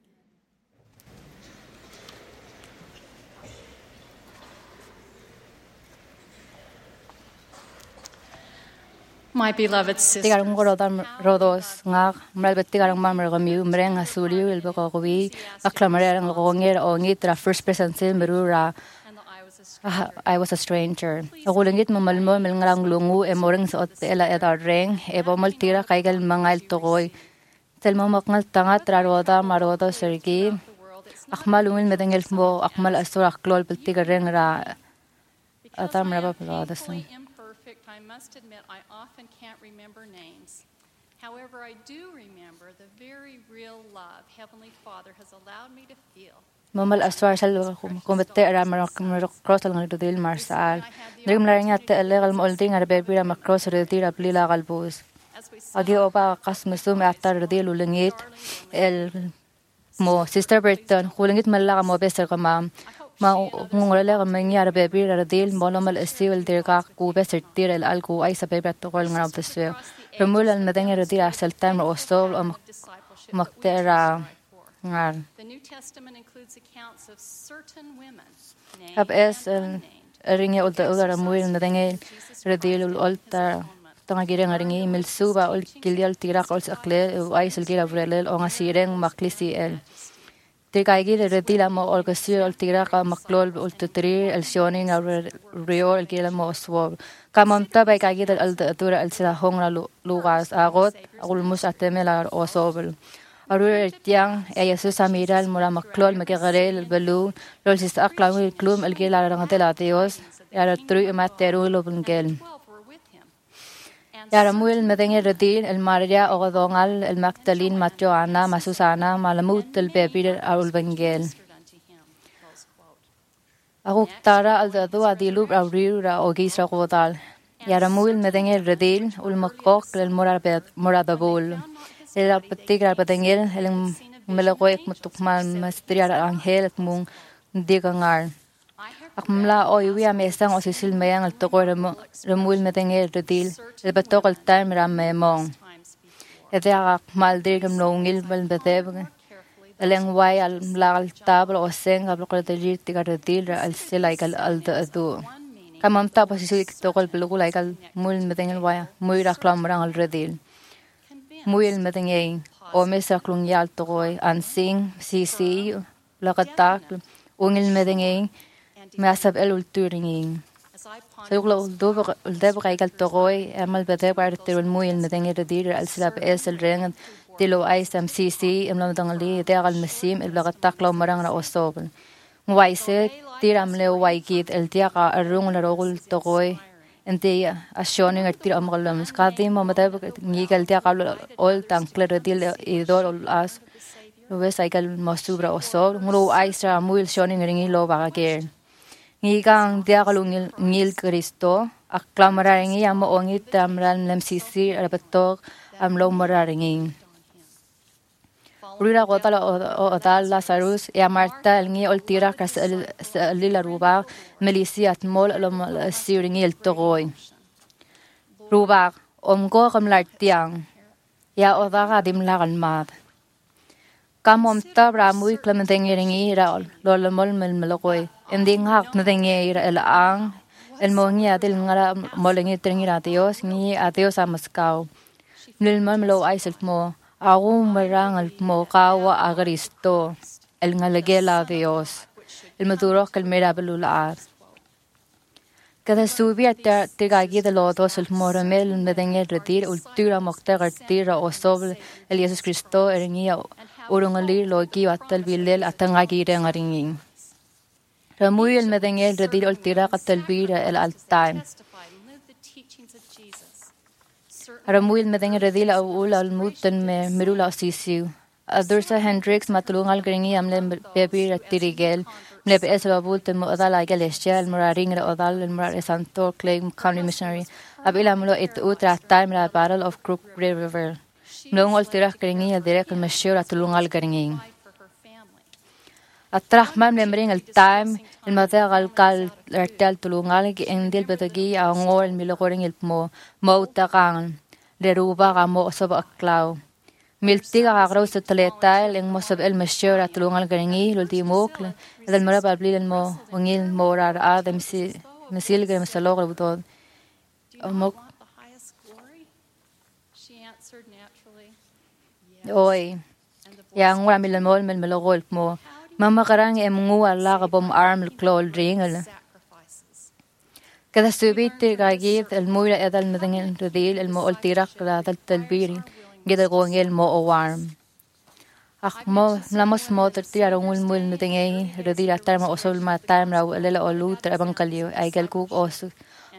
F: My beloved sister,
C: Tigarang rodan rodos nga malbet tigarang mamar gami umreng asuri el bako kuwi aklamarang longer o ngitra first person sil merura
F: and I was a
C: Ah, I was a stranger. Ako langit mamalmo melngarang lungu e moreng sa otela edar reng e bomol tira kaigal mangal tokoy. Telmo makngal tanga traroda maroda sergi. Akmal umil medengel mo akmal asur aklol peltiga reng ra atam raba pelada sang.
F: perfect, I must admit I often can't remember names. However, I do remember the very real love Heavenly Father has allowed me to feel.
C: Mamal aswar sal kumbete ara marokros al ngudil marsal. Nigum laring at legal molding ar baby ra macros redir ablila galbus. Agi oba qasmusum atar redir ulingit el mo sister Burton hulingit malaga mo beser kama ma ngorele kama ar baby redir monomal estil dirga ku beser tir el alku ay sa baby to gol ngab deswe. Remul al medeng redir asal time osol o maktera ngar.
F: The New Testament includes accounts of certain women named
C: Ab es
F: and
C: el
F: unnamed.
C: ringe ulta udara muil medeng redir ulta tanga gireng ringi milsuba ul kilial tirak ul sakle ay sulgira vrelel o ngasireng maklisi el. Tirkaigi redila mo olgasir ul tirak maklol ul tutri el shoning al rio el gila mo oswob. Kamonta bay kagi del al dura el sila hongra lugas agot ul mus atemela osobel. Arur tiang e Jesus amira el mura maklol mekegarel el belu lol sis aklam el klum el gila rangatela Dios era tru materu lo bungel.
F: Twelve were with him. And
C: Yara muil medeng redir el Maria ogodongal el Magdalene Matjoana Masusana malamut el bebir al bengel.
F: ministered unto him. Close quote.
C: Aguk tara al dadu adilub aurira o gisra godal. Yara muil medeng redir ul makok el moradabul. El apetigra pedengel el melagoek mutukmal mastriar angel mung digangar. Akmla o iwi amesang o sisil mayang al toko remuil medeng redir el betok el time ram memong.
F: Times before.
C: Ede akmal dirgam nongil bel bedeb. Eleng wai al lagal tablo o seng ablo kol tajir tiga redir al silay kal al adu. Kamam ta posisu tokol pelukula kal muil medeng el wai muy raklam rang al redir. Muil medeng ei o mesa klung yal tokoy ansing sisi lakatak ungil medeng ei masab el ulturing.
F: As I pondered
C: Sayukla uldo uldeb kal tokoy amal bedeb artir el muil medeng redir al silab es el reng tilo ay sam sisi emlam dangali tegal mesim el lakatak law marang na osobel. Ngwaise tiram le waikit el tiaka arung na rogul tokoy ente asyoning artir amgalam skadi mamadab ngigal tiaka ol tankle redir idor ol as Luwe saikal masubra osob ngro aisra muil shoning ringi lo bagager. Ngigang diakalungil ngil Kristo aklamara ringi amo ongit tamran lemsisi arabatok amlo mararingi. Rura gotala o otal Lazarus ya Marta el ngi oltira kas lila ruba melisi atmol lo siringi el togoy. Ruba omgo kamlartiang ya odaga dimlagan mad. Kamom tabra muy clementengeringi ra lo mol mel melokoy ending hak nadengi el ang el mongia del ngara molengi trengira Dios ni a Dios amaskau nil melo aiselt mo agung marang al mo kawa a Cristo el ngalegela Dios el maduro que el mera belular cada subia te tegagi de los dos el moramel medengi retir ultura mokta retira o sobre el Jesus Cristo eringia urungali logi atal bilel atangagi rengaringing Ramuy el medengel redir ultira katalbira el altaim.
F: testify, live the teachings of Jesus. Certainly,
C: Ramuy el medengel redir al ul al mutan me merula sisiu. Adursa Hendricks matulungal gringi amle bebi retirigel. Mle be esla bulten mo adala gelesya el muraring el odal el murar santo clay county missionary. Abila mulo it utra time la battle of Crook River. Mlong ultira gringi el direct el meshur atulungal gringi.
F: fight for her family.
C: Atrah man memring el time el madagal kal ertel tulungal gi endil betagi a ngol milokoring el mo mo takan le ruba ga mo sob aklaw miltiga ga graus tletal en mo sob el meshura tulungal garingi ultimok el mara babli el mo ungil morar adam si mesil ge mesalog butod
F: Do you
C: mo
F: want the highest glory? She answered naturally,
C: oy
F: and the voice
C: ya ngwa mil mol mel melogol mo mama karang em ngwa la ga bom arm el klol ringel
F: sacrifices.
C: Kada subiti gagid el muira edal medengel redil el mo oltirak la dal talbirin gida gong el mo owarm. Ach mo lamos mo tertira ungul mul medengei redil atar mo osol ma time ra lela olu trabang kalio ay gal kuk os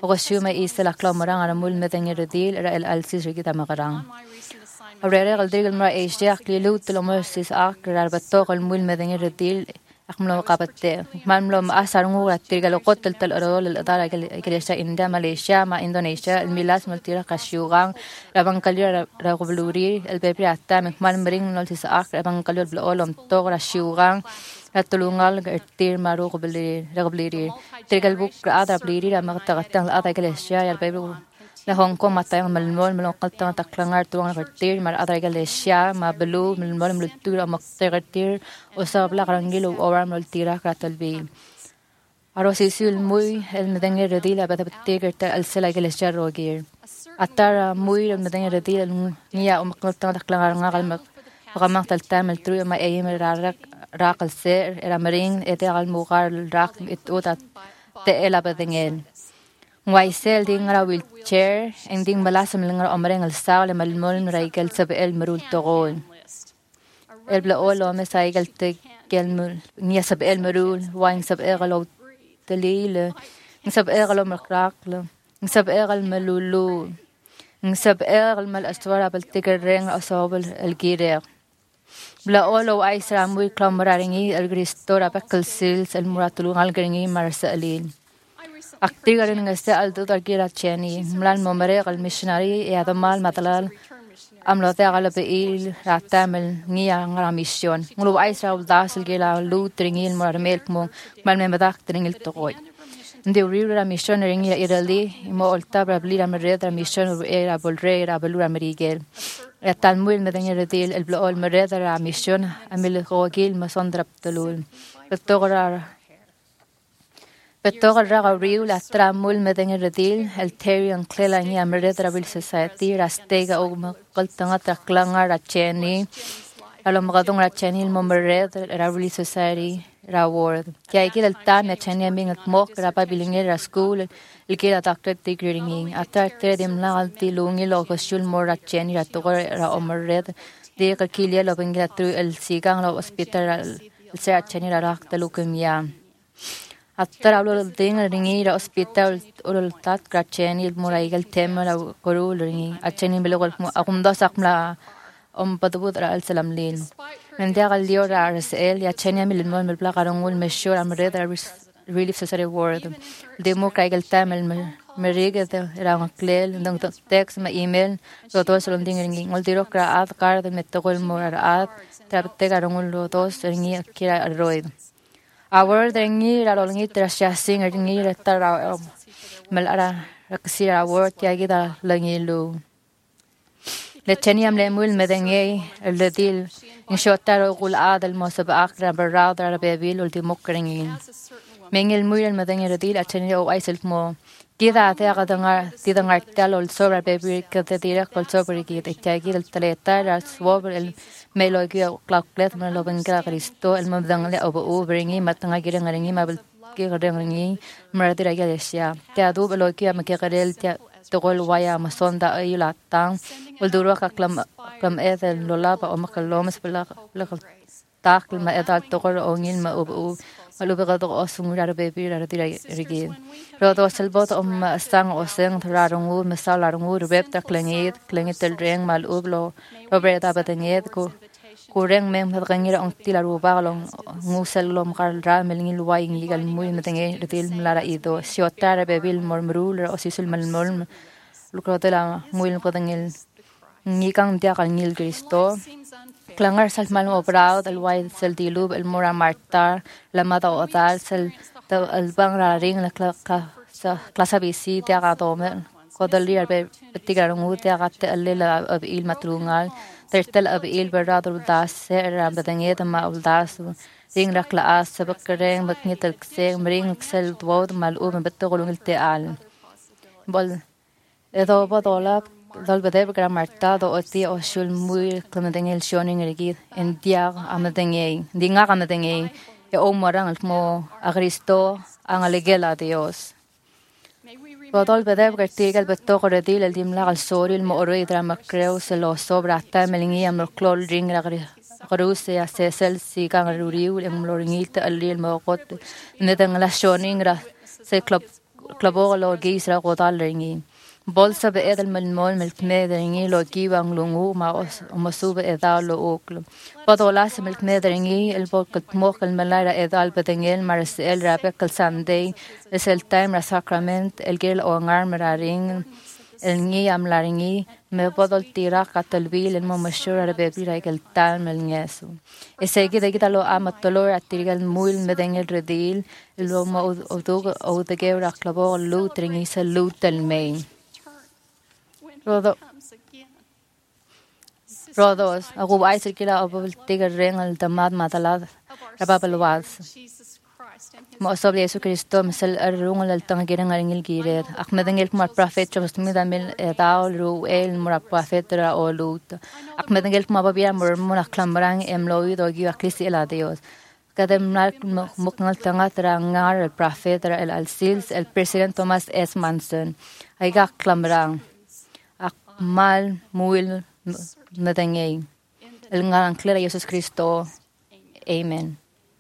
C: وغشوما إيسا لكلامران على مول مدن الرديل رأي الألسيس رجيتا مغران
F: On my recent assignment,
C: أوريري غلدير المرا إيشياق ليلوت لمرسيس آك راربطوغ المول مدن الرديل أخملو قابتة مالملو مأسر نغورة تيرغا لقوتل تل الإدارة كليشا إندا ماليشيا ما إندونيسيا الميلاس ملتيرا قشيوغان رابان كاليو رغبلوري البيبري عتا مكمال مرين نولتيس آك رابان كاليو بلقولهم توغ رشيوغان راتلونغال ارتير مارو رغبليري تيرغا البوك رآدر بليري رامغتغتان الإدارة كليشيا البيبري la Hong Kong matayang malmol malong kaltang taklangar tuwang retir mar adar galesya ma belu malmol mlutura maktertir usab la karangil oram mlutira kratalbi aro sisul muy el medenge redila bata batiger ta al sela galesya rogir atara muy el medenge redila niya um kaltang taklangar ngal mak pakamang taltam el tru ma ayem rarak rakal ser era maring ete al mugar rak itota te ela badengel Waisel ding ra wheelchair and ding malasam lingar omreng al sawl malmol raigal sab el marul togol el bla olo me saigal te gelmul nia sab el marul wine sab egalo telile sab egalo makraklo sab egal malulu sab egal mal astwara bal tigreng asabal el girer bla olo aisra muy klamraringi el gristora bakal sils el muratulu al gringi marsalil Actigar en este alto targira cheni, mlan momere al missionary e adamal matalal amlo te agala beil ratamel nia ngara mission. Ngulu aisra ul dasel gela lu tringil mar melk mo mal me madak tringil toy. Ndi uriura mission ringi irali mo olta brablira mereda mission era bolrera belura merigel. Etal muil medenya redil el blol mereda mission amil gogil masondrap telul. Betogara Betog raga riu la tramul medeng redil el terian clela ni amred rabil society rastega og qaltanga traklanga racheni alom gadong racheni el momred rabil society raward kya ikil el tan cheni aming at mok rapa bilinge ra school el kila doctor degree ata tedim la alti lungi lo kosul mor racheni ratogor ra omred de ka kilia lo bengla tru el sigang lo hospital el se racheni ra rak talukumia Atara ulol ding ringi ra hospital ulol tat kracheni il muraigal tema la korul ringi acheni belogol akum da sakmla om padubut ra al salam lil mendia gal dio ra rsl ya cheni mil mol mel plagarongul meshur am red relief society word demo kraigal tema merige ra maklel ndong text ma email lo to solom ding ringi ngol diro kra ad card metogol morar ad trapte garongul lo dos ringi kira roid Our dengi la longi trasya sing ringi retara malara raksira word yagi da langi lu le cheniam le mul medengi le dil in shotaro gul adal mosab akra barada bebil ultimo kringi mengel mul medengi le dil acheni o aisel mo Kida te agadanga tidanga talo el sobra bebil que te tira col sobra que te yagi el taleta la swob el melo que claklet me lo benga Cristo el mabdang le obo bringi matanga girang ringi mabel que girang ringi maradira ya te adu lo que me que garel te togol waya masonda ayula tang ul duro ka klam klam ed lola pa o makalomas bla bla takl ma edal togol ongil ma obo malu begado osungura bebil radira rigi rodo selbot om sang oseng thararungu masalarungu rubep ta klengit klengit el reng mal ublo robreta batengit ko kureng mem hadgangira ong tilaru balong ngusel lom kar ra melingil waing ligal muy metenge retil mlara ido siotara bebil mormrul osisul malmol lukrotela muy potengil ngikang dia kalngil Cristo Klangar sal mal obrao del wide sel dilub el mora martar la mata odal sel el bang ra ring la clasa bisi te agadome kodali arbe tigarungu te agate alla ab il matrungal tertel ab il berado das ser ambadange ma uldas ring la claas sabakreng bakni telkse ring sel dwod mal um betogulung te al bol edo bodola dal bedeb gra martado oti o shul muy clementengel shoning rigid en dia amadenge dinga amadenge e o morang mo a Cristo ang alegela Dios Bodol bedeb gertigel betog redil el dimla al soril mo oro idra makreu se lo sobra ta melingi am klol ring ra garuse a sesel si gang ruriu em loringit alil mo got nedang la shoning ra se club klabo lo gisra godal ringi. Bolsa be edel mel mol mel kmedringi lo gibang lungu ma os masube edal lo oklo. Padolas mel kmedringi el bol kmok el melara edal bedengel maris el rabek el sunday es el time ra sacrament el gel o ngar meraring el ngi am laringi me podol tira katalbil el momashura bebira el tal mel ngesu. Ese gida gida lo amatolor atirgal muil medengel redil lo mo odug odegera klabo lutringi se lutel main. Rodo Rodos, a gubay circula abul tigar ring al damad matalad rababalwas. Mo sobre Jesu Cristo misal arrung al tang girang aringil gired. Akmedengel kumar prophet chos midamil edao ru el mura prophet ra olut. Akmedengel kumar babia mur mura klambrang emloid o giwa klisi el adios. Kadem nar muknal tanga tra ngar el prophet ra el alsils el president Thomas S. Manson. Aiga klambrang. Mal muil medengay. El ngarang clara Jesus Cristo. Amen.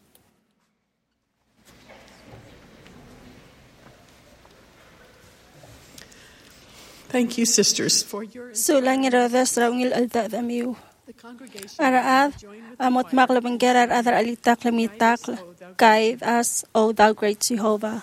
G: Thank you, sisters, for your
B: Sulang iradas raungil alda damiu.
G: the congregation.
B: Araad, amot maklabangerar adar alitak lamitak, guide us, O thou great Jehovah.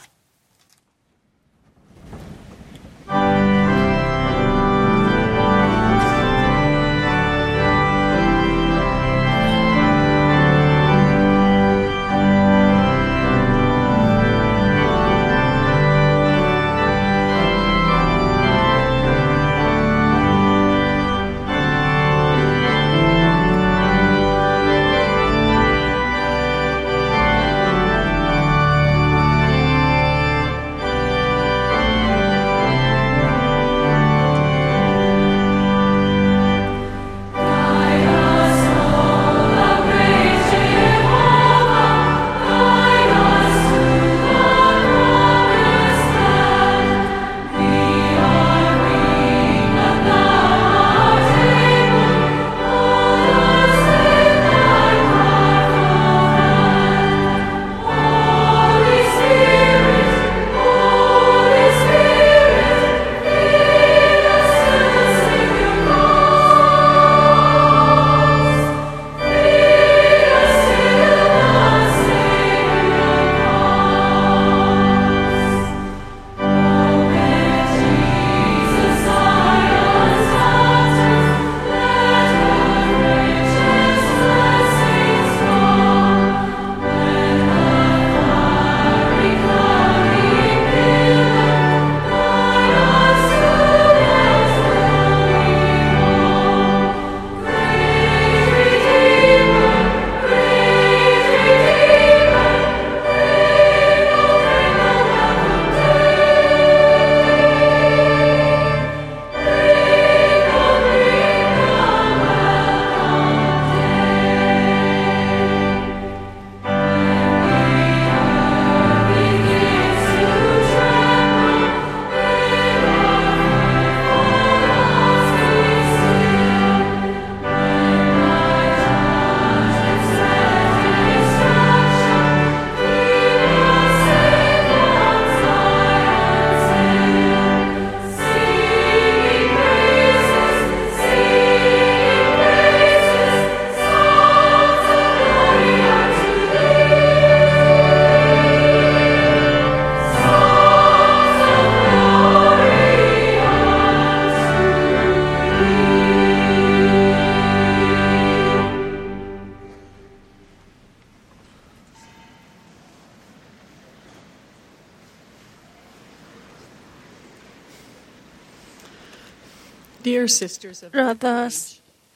G: Dear sisters of
B: Brothers,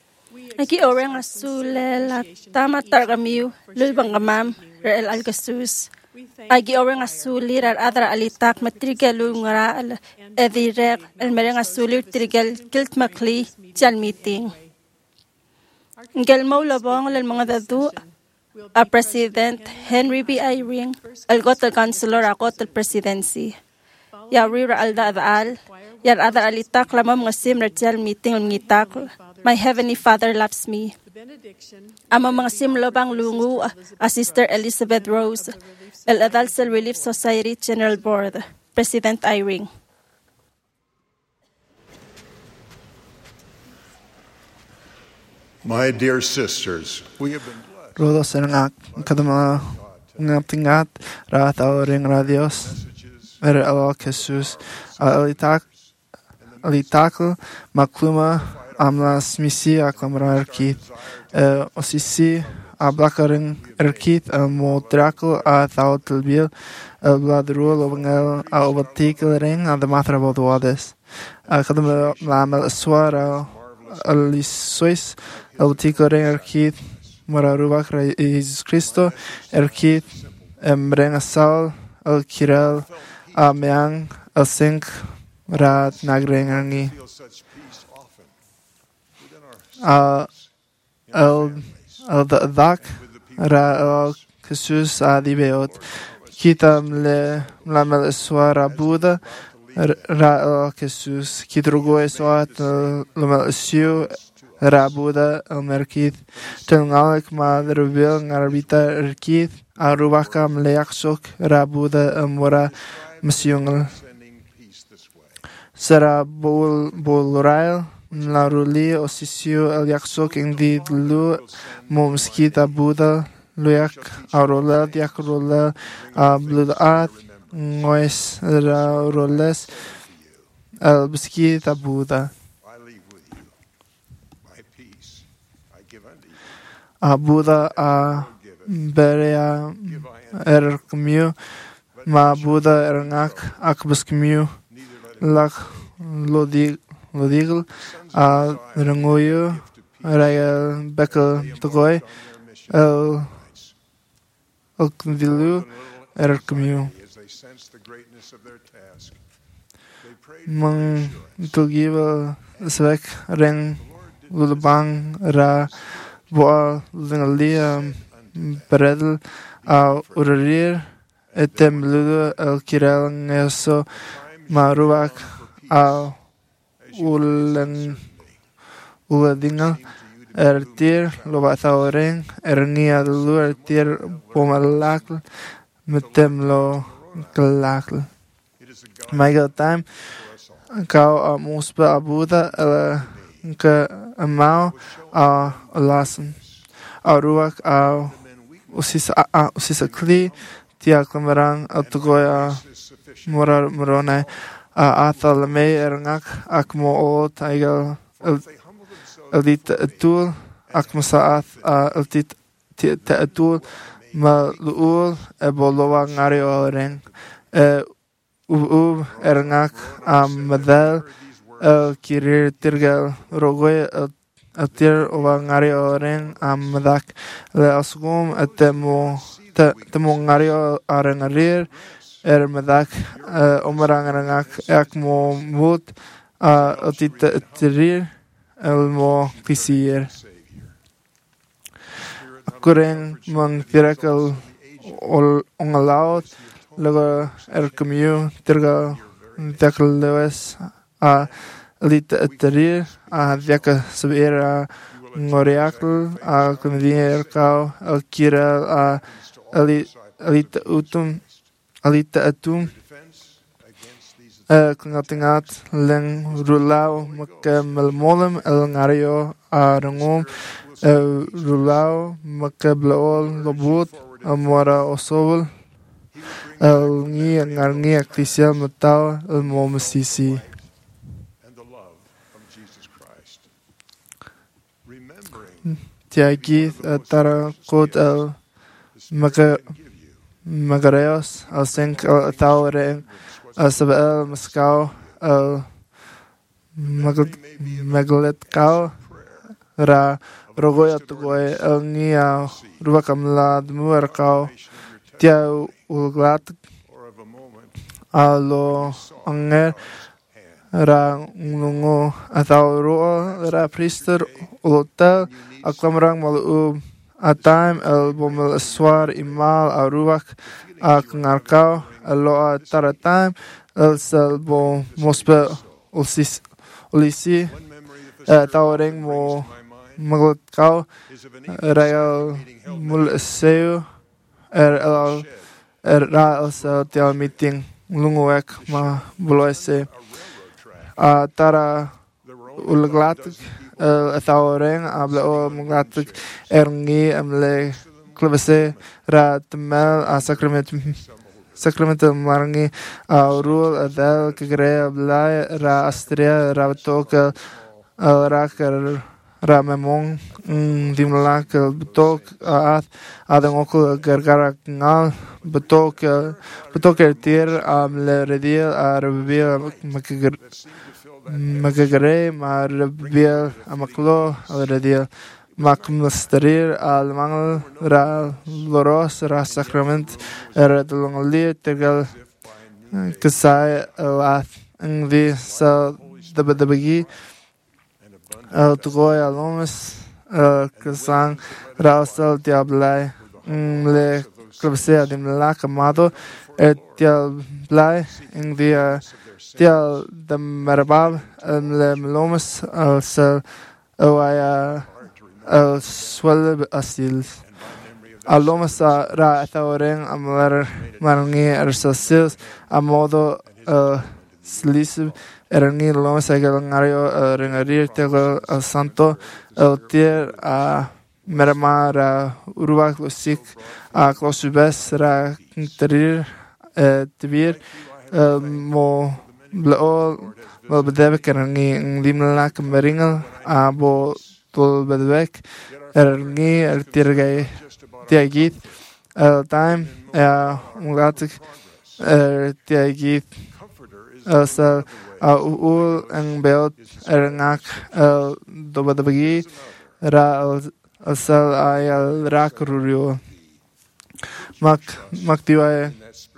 B: Naki orang asule la tama targamiu lulbang gamam rel algasus. Agi orang asuli rar adra alitak matrigel lungara al edirek el mereng asuli trigel kilt makli jal meeting. Ngel maulabong lel mga dadu a President Henry B. Eyring al gotal councilor akot al presidency. Ya rira alda adal yar adra alitak lamam ngasim rajal meeting al ngitak. My Heavenly Father loves me. Ama mga simlobang lungu a Sister Elizabeth Rose, El Adalcel Relief Society General Board. President Eyring.
H: My dear sisters, we have been blessed.
I: Rodos ang ak kadama ngatingat ra tawring ra Dios er al Jesus alitak alitak makluma amlas misi aklamra erkit osisi ablakaring erkit mo trakul a tautelbil bladrul ovangel a obatikal ring a the matra bodwades kadama lamel swara alisois obatikal ring erkit Mararubak Jesus Cristo, Erkit, Emreng Asal, El Kirel, Ameang, El Sink, Rat Nagreng Angi, El El Dak, Ra El Jesus Adibeot, Kitam Le Lamel Suara Buddha, Ra El Jesus, Kitrugo Eswat, Lamel Siu, Rabuda el merkith tengalek ma derbil ngarbita erkith arubaka mleaksok rabuda el mora mesyungel sera bol bolrail laruli osisio el yaksok indi dulu momskita buda luyak arola diakrola abludat ngoes ra roles el bskita buda a Buddha a berea erkmiu ma Buddha erngak akbeskmiu lak lodig lodigl a rengoyu raya bekel togoy el okdilu erkmiu mang tugiva svek ren lulbang ra Boa lingalia beredel a urir etem ludo el kirel ngeso maruak a ulen uladingal ertir lobata oren ernia dulu ertir pomalakl metem lo klakl Michael time kau a muspa abuda el ke amau a lassen a ruak a usis a usis kli tia klamarang atgoya morar morone a athal me erngak akmo o taigal elit atul akmasaat a elit te atul ma luul e bolova ngari oreng e u erngak a madal el kirir tirgal rogoy el tir ova ngari oren amadak le asgum atemo temo ngari oren arir er madak omarang rangak ekmo mut a tit tirir el mo pisir akuren mang tirakal ol ongalaut luego er kamiu tirgal takal lewes a lite etterir a viaka subera ngoriakl a kundier kau al kira a alite utum alite atum a kungatingat leng rulau maka melmolem el ngario a rangom rulau maka blaol lobut amora osobel el ngi ngarngi aktisial metau el momsisi Tiagith tara kot el maga magareos al sink al taureng al sabel maskau al magalet kau ra rogoya tugoy el nia rubakam la dmuer kau tia ulglat alo anger ra ngungo atau roa ra priester ulotel aklamrang malu ataim el bomel swar imal aruak ak ngarkau elo ataratim el sel bo mospe ulsis ulisi tawreng mo magot kau real mul seu er el er ra el sel tial meeting lunguek ma buloise a tara ulglatig ethawren able o muglatig erni amle klubese ra temel a sacrament sacrament marngi a rule adel kegre blai ra astria ra toka ra ker ra memong dimlak betok a adang okul gargara ngal betok betok ertir am le redia a reveal makger magagre mar reveal amaklo redia makmustrir al mangel ra loros ra sacrament er dolongli tegal kesai at ngvi sa dabadabagi el tugoy alomes kesang rausel diablai le klubse adim lak amado et diablai ngvi dial de merabab le lomes el sel oaya el swell asil alomes ra ethoren amler marngi ersasis amodo slisib Erangi lomes agel ngario rengarir tego el santo el tier a merama ra uruak losik a klosubes ra terir tibir mo blao mo bedebe kerangi limlak meringal a bo tol bedwek erangi el tirgai tiagit el time a unglatik er tiagit el sa a ul ang beot erangak el dobadabagi ra el sal ay el rakrurio mak maktiwa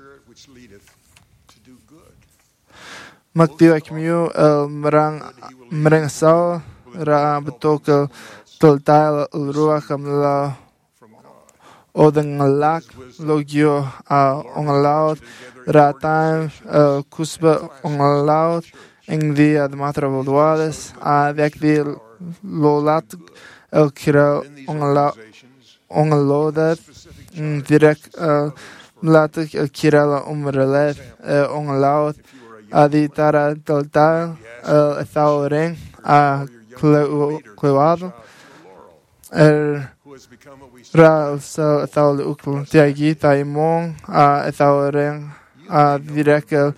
I: maktiwa kmiu el merang merang sal ra betok toltal ruach amla odeng lak logio a onglaut ra time kusba onglaut ing the ad matra volduades a dek di lolat el kira ongla onglodat direct latik el kira la umrelet onglaut adi tara total el thauren a clewado er ra so thal ukul tiagi taimong a thauren a direct el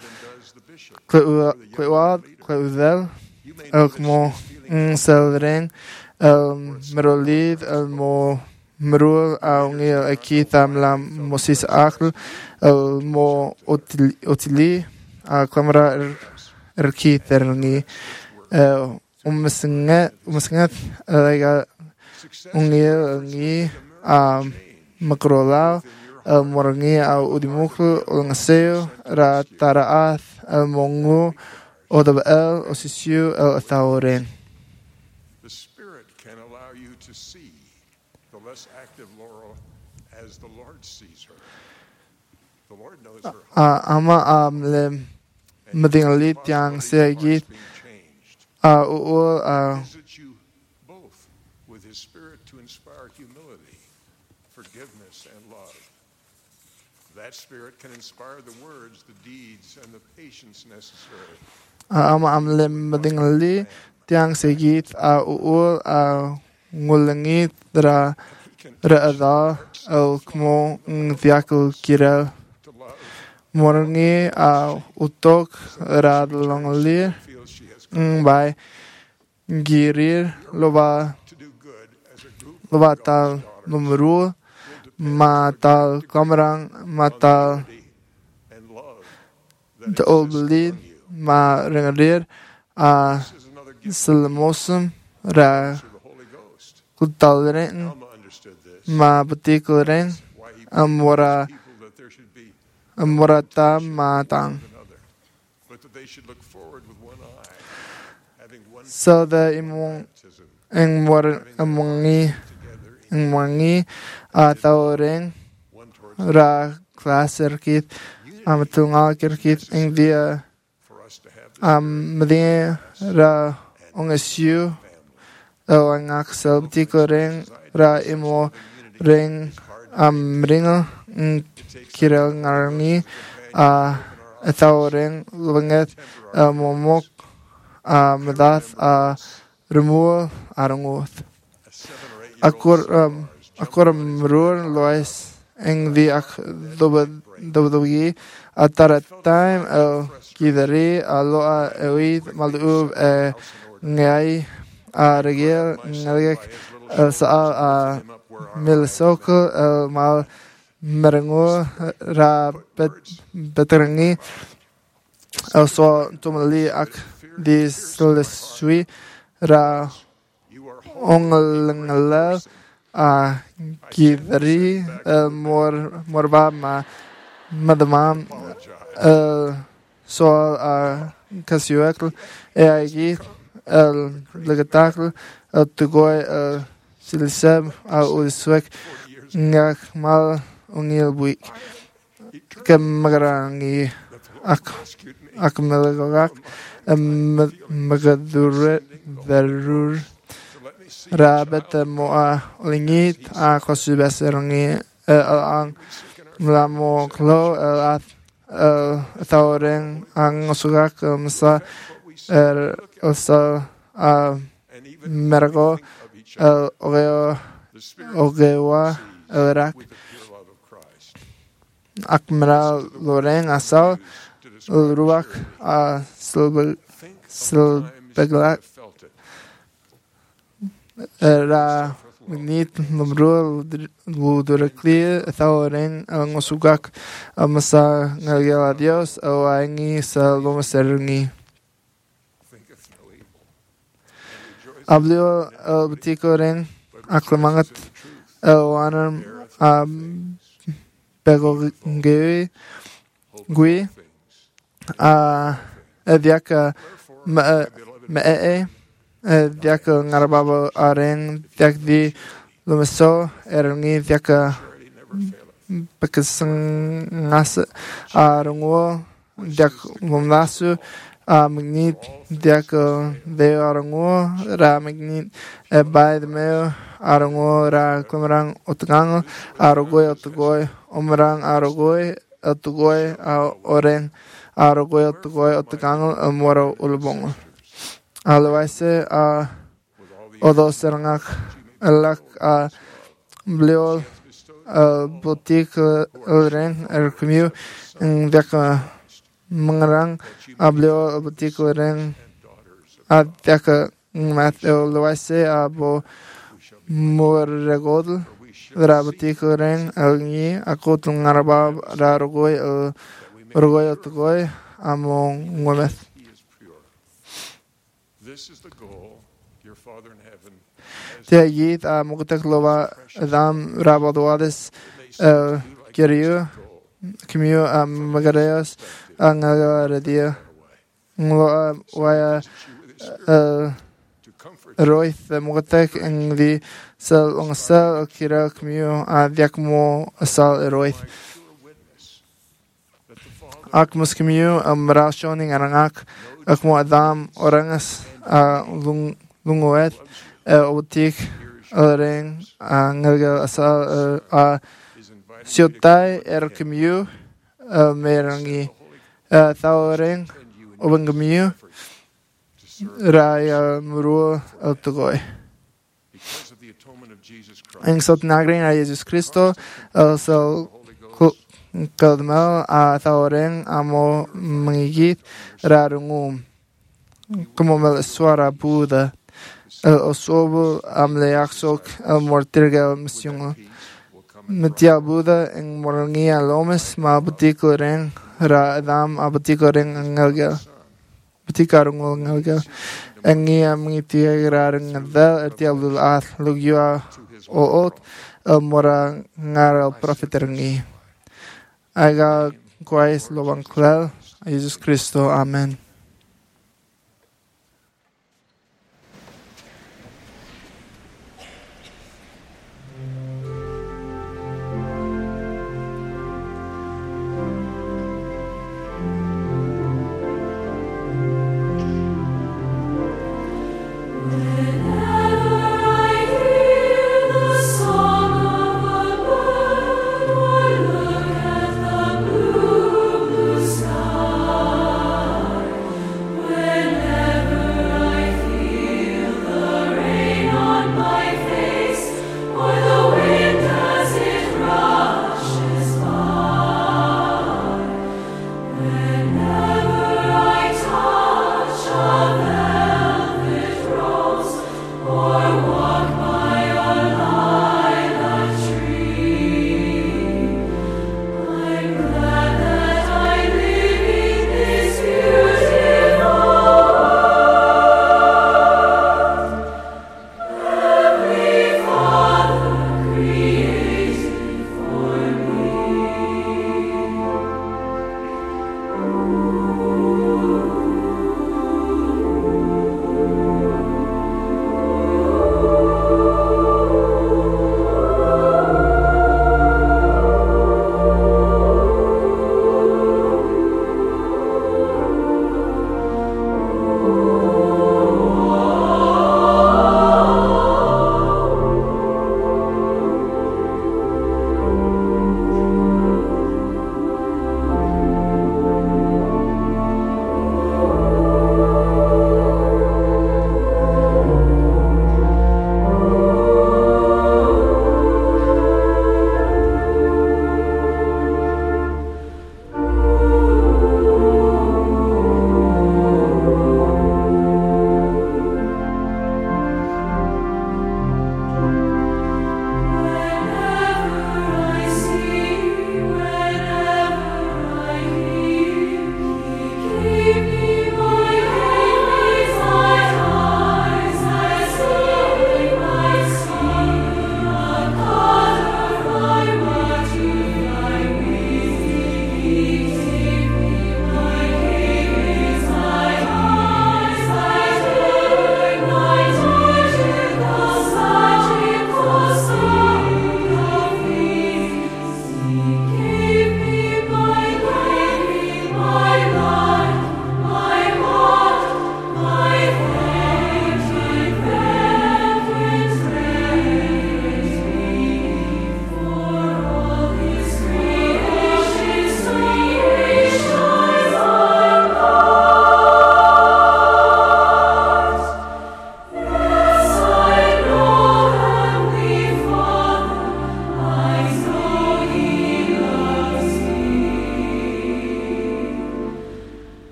I: Clewad, Clewdel, el mo Selren, el Merolid, el mo Merul, a unir aquí tam la Moses Akl, el mo Otili, a Clamra Erki Terni, umsenget, umsenget, lega unir ni a Macrola, el Morangi a Udimuklu, Olngaseo, Ra Taraat, el Mongo, Odabel, Osisiu, el Thauren.
H: The Spirit can allow you to see the less active Laurel as the Lord sees her. The Lord knows her heart.
I: Ama am le madingalit yang segit a uul a
H: Visit you both with His Spirit to inspire humility, forgiveness, and love. That Spirit can inspire the words, the deeds, and the patience necessary.
I: ama am le madingali tiang segit a uul a ngulangit dra raada el kmo ngdiakul kirel morangi a utok rad longali by girir loba loba tal numru matal kamerang matal the old lead ma rengadir a selmosum ra kutalren ma particularren amora amorata matang so the imong eng mor amongi eng mongi a tauren ra klaser kit am tungal kirkit eng dia am medie ra ongesiu o angak selbtiko ring ra imo ring am ringa kirel ngarni a thawring lunget momok a medath a remove aranguth akur akur mrur lois eng di ak dobad dobdogi atara time el kidari alo a eid malub e ngai a regel ngagek sa a milsoko el mal merengo ra bet betrangi el so tumali ak dis lesui ra ongelengel a kidari mor morba ma madamam so a kasuakl e agi el legatakl to go silisab a uswek ngak mal ungil buik kem magarangi ak ak melagak magadur darur rabat moa lingit a kosubeserangi ang mlamo klo at thawreng ang sugak masa er osa a mergo ogeo ogewa erak akmra loreng asal ruak a silbel silbeglak ra nit numro wudurakli thawreng ang sugak masa ngagel adios o angi sa lomaserengi Ablio butiko ren aklamangat wanam pego gui gui a diaka me e diaka ngarababo aren diak di lumeso erengi diaka pekesang ngas arungo diak mumlasu a magnit diak de arango ra magnit e by the mail arango ra klamrang otgang arogoy otgoy omrang arogoy otgoy a oren arogoy otgoy otgang moro ulbong alwaise a odo serangak alak a blio botik oren er kmiu diak mengerang ablio butiko ren adaka mateo loise abo morregod ra butiko ren alni akot ngaraba ra rogoy rogoy otgoy among ngomet.
H: This is the goal your Father in heaven
I: Te yit a mutak lova dam rabadoades kiriu kimiu am magareas ang aradia ngwa waya roith mutak ang di sal ang sal kira kimiu a diakmo sal roith akmus kimiu am rashoning arangak akmo adam orangas a lung lungoet otik oreng ang asal a siutai er kimiu merangi thawreng obangamiu raya muru autogoy ang sot nagring a Jesus Cristo so kalmal a thawreng amo mangigit rarungum como mel suara Buddha el osobo am leaksok el mortirgel misyungo metia Buddha eng morangia lomes ma butiko reng ra adam abutiko ring ngalga butikarung ngalga engi amiti rareng ngal etiabul ah lugya oot mora ngar profeterengi aga kwais lobang klal Jesus Cristo amen.
D: Star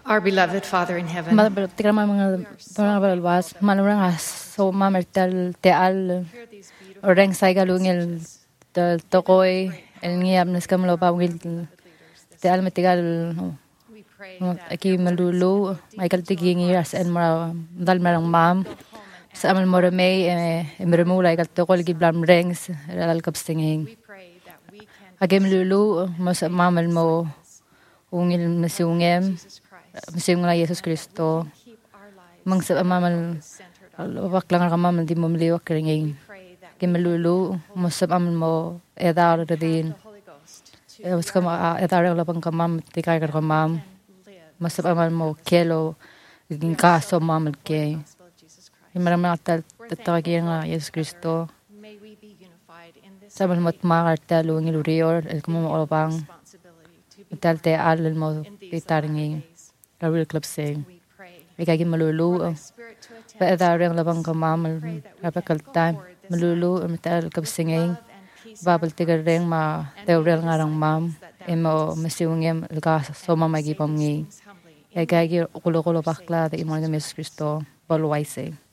J: Our beloved Father in heaven,
C: Mother, tikra mga mga balwas, manurang as so mamertal te al orang sai galungil the tokoy el ngiam nes kam lo pawil te al metigal aki malulu Michael tigingi as en mara dal marang mam sa amal morame e mermula ikal tokol giblam rengs al kapstinging agem lulu mas mamal mo ungil nasungem Masing nga Yesus Kristo, mang sa amamal, wak lang ang amamal di mo maliwak ringing. Kimalulu, masab amal mo, edar rin. Mas ka edar ang lapang kamam, tikay ka kamam. Masab amal mo, kelo, giging kaso mamal kay. Imaram na tatagay nga Yesus Kristo. Sa amal mo tmakar talo, ngilurior, el kumamawalapang. Ital te alal mo, titaringing. Our real club saying, "Ikagi malulu, paedar ang labang kamam, rapakaltan, malulu, mital club singing, babal tigar ring ma, teorel ngarang mam, emo masiwingem lagas so mamagi pamngi. Ikagi kulo kulo bakla the imong Yesus Kristo, balwaise."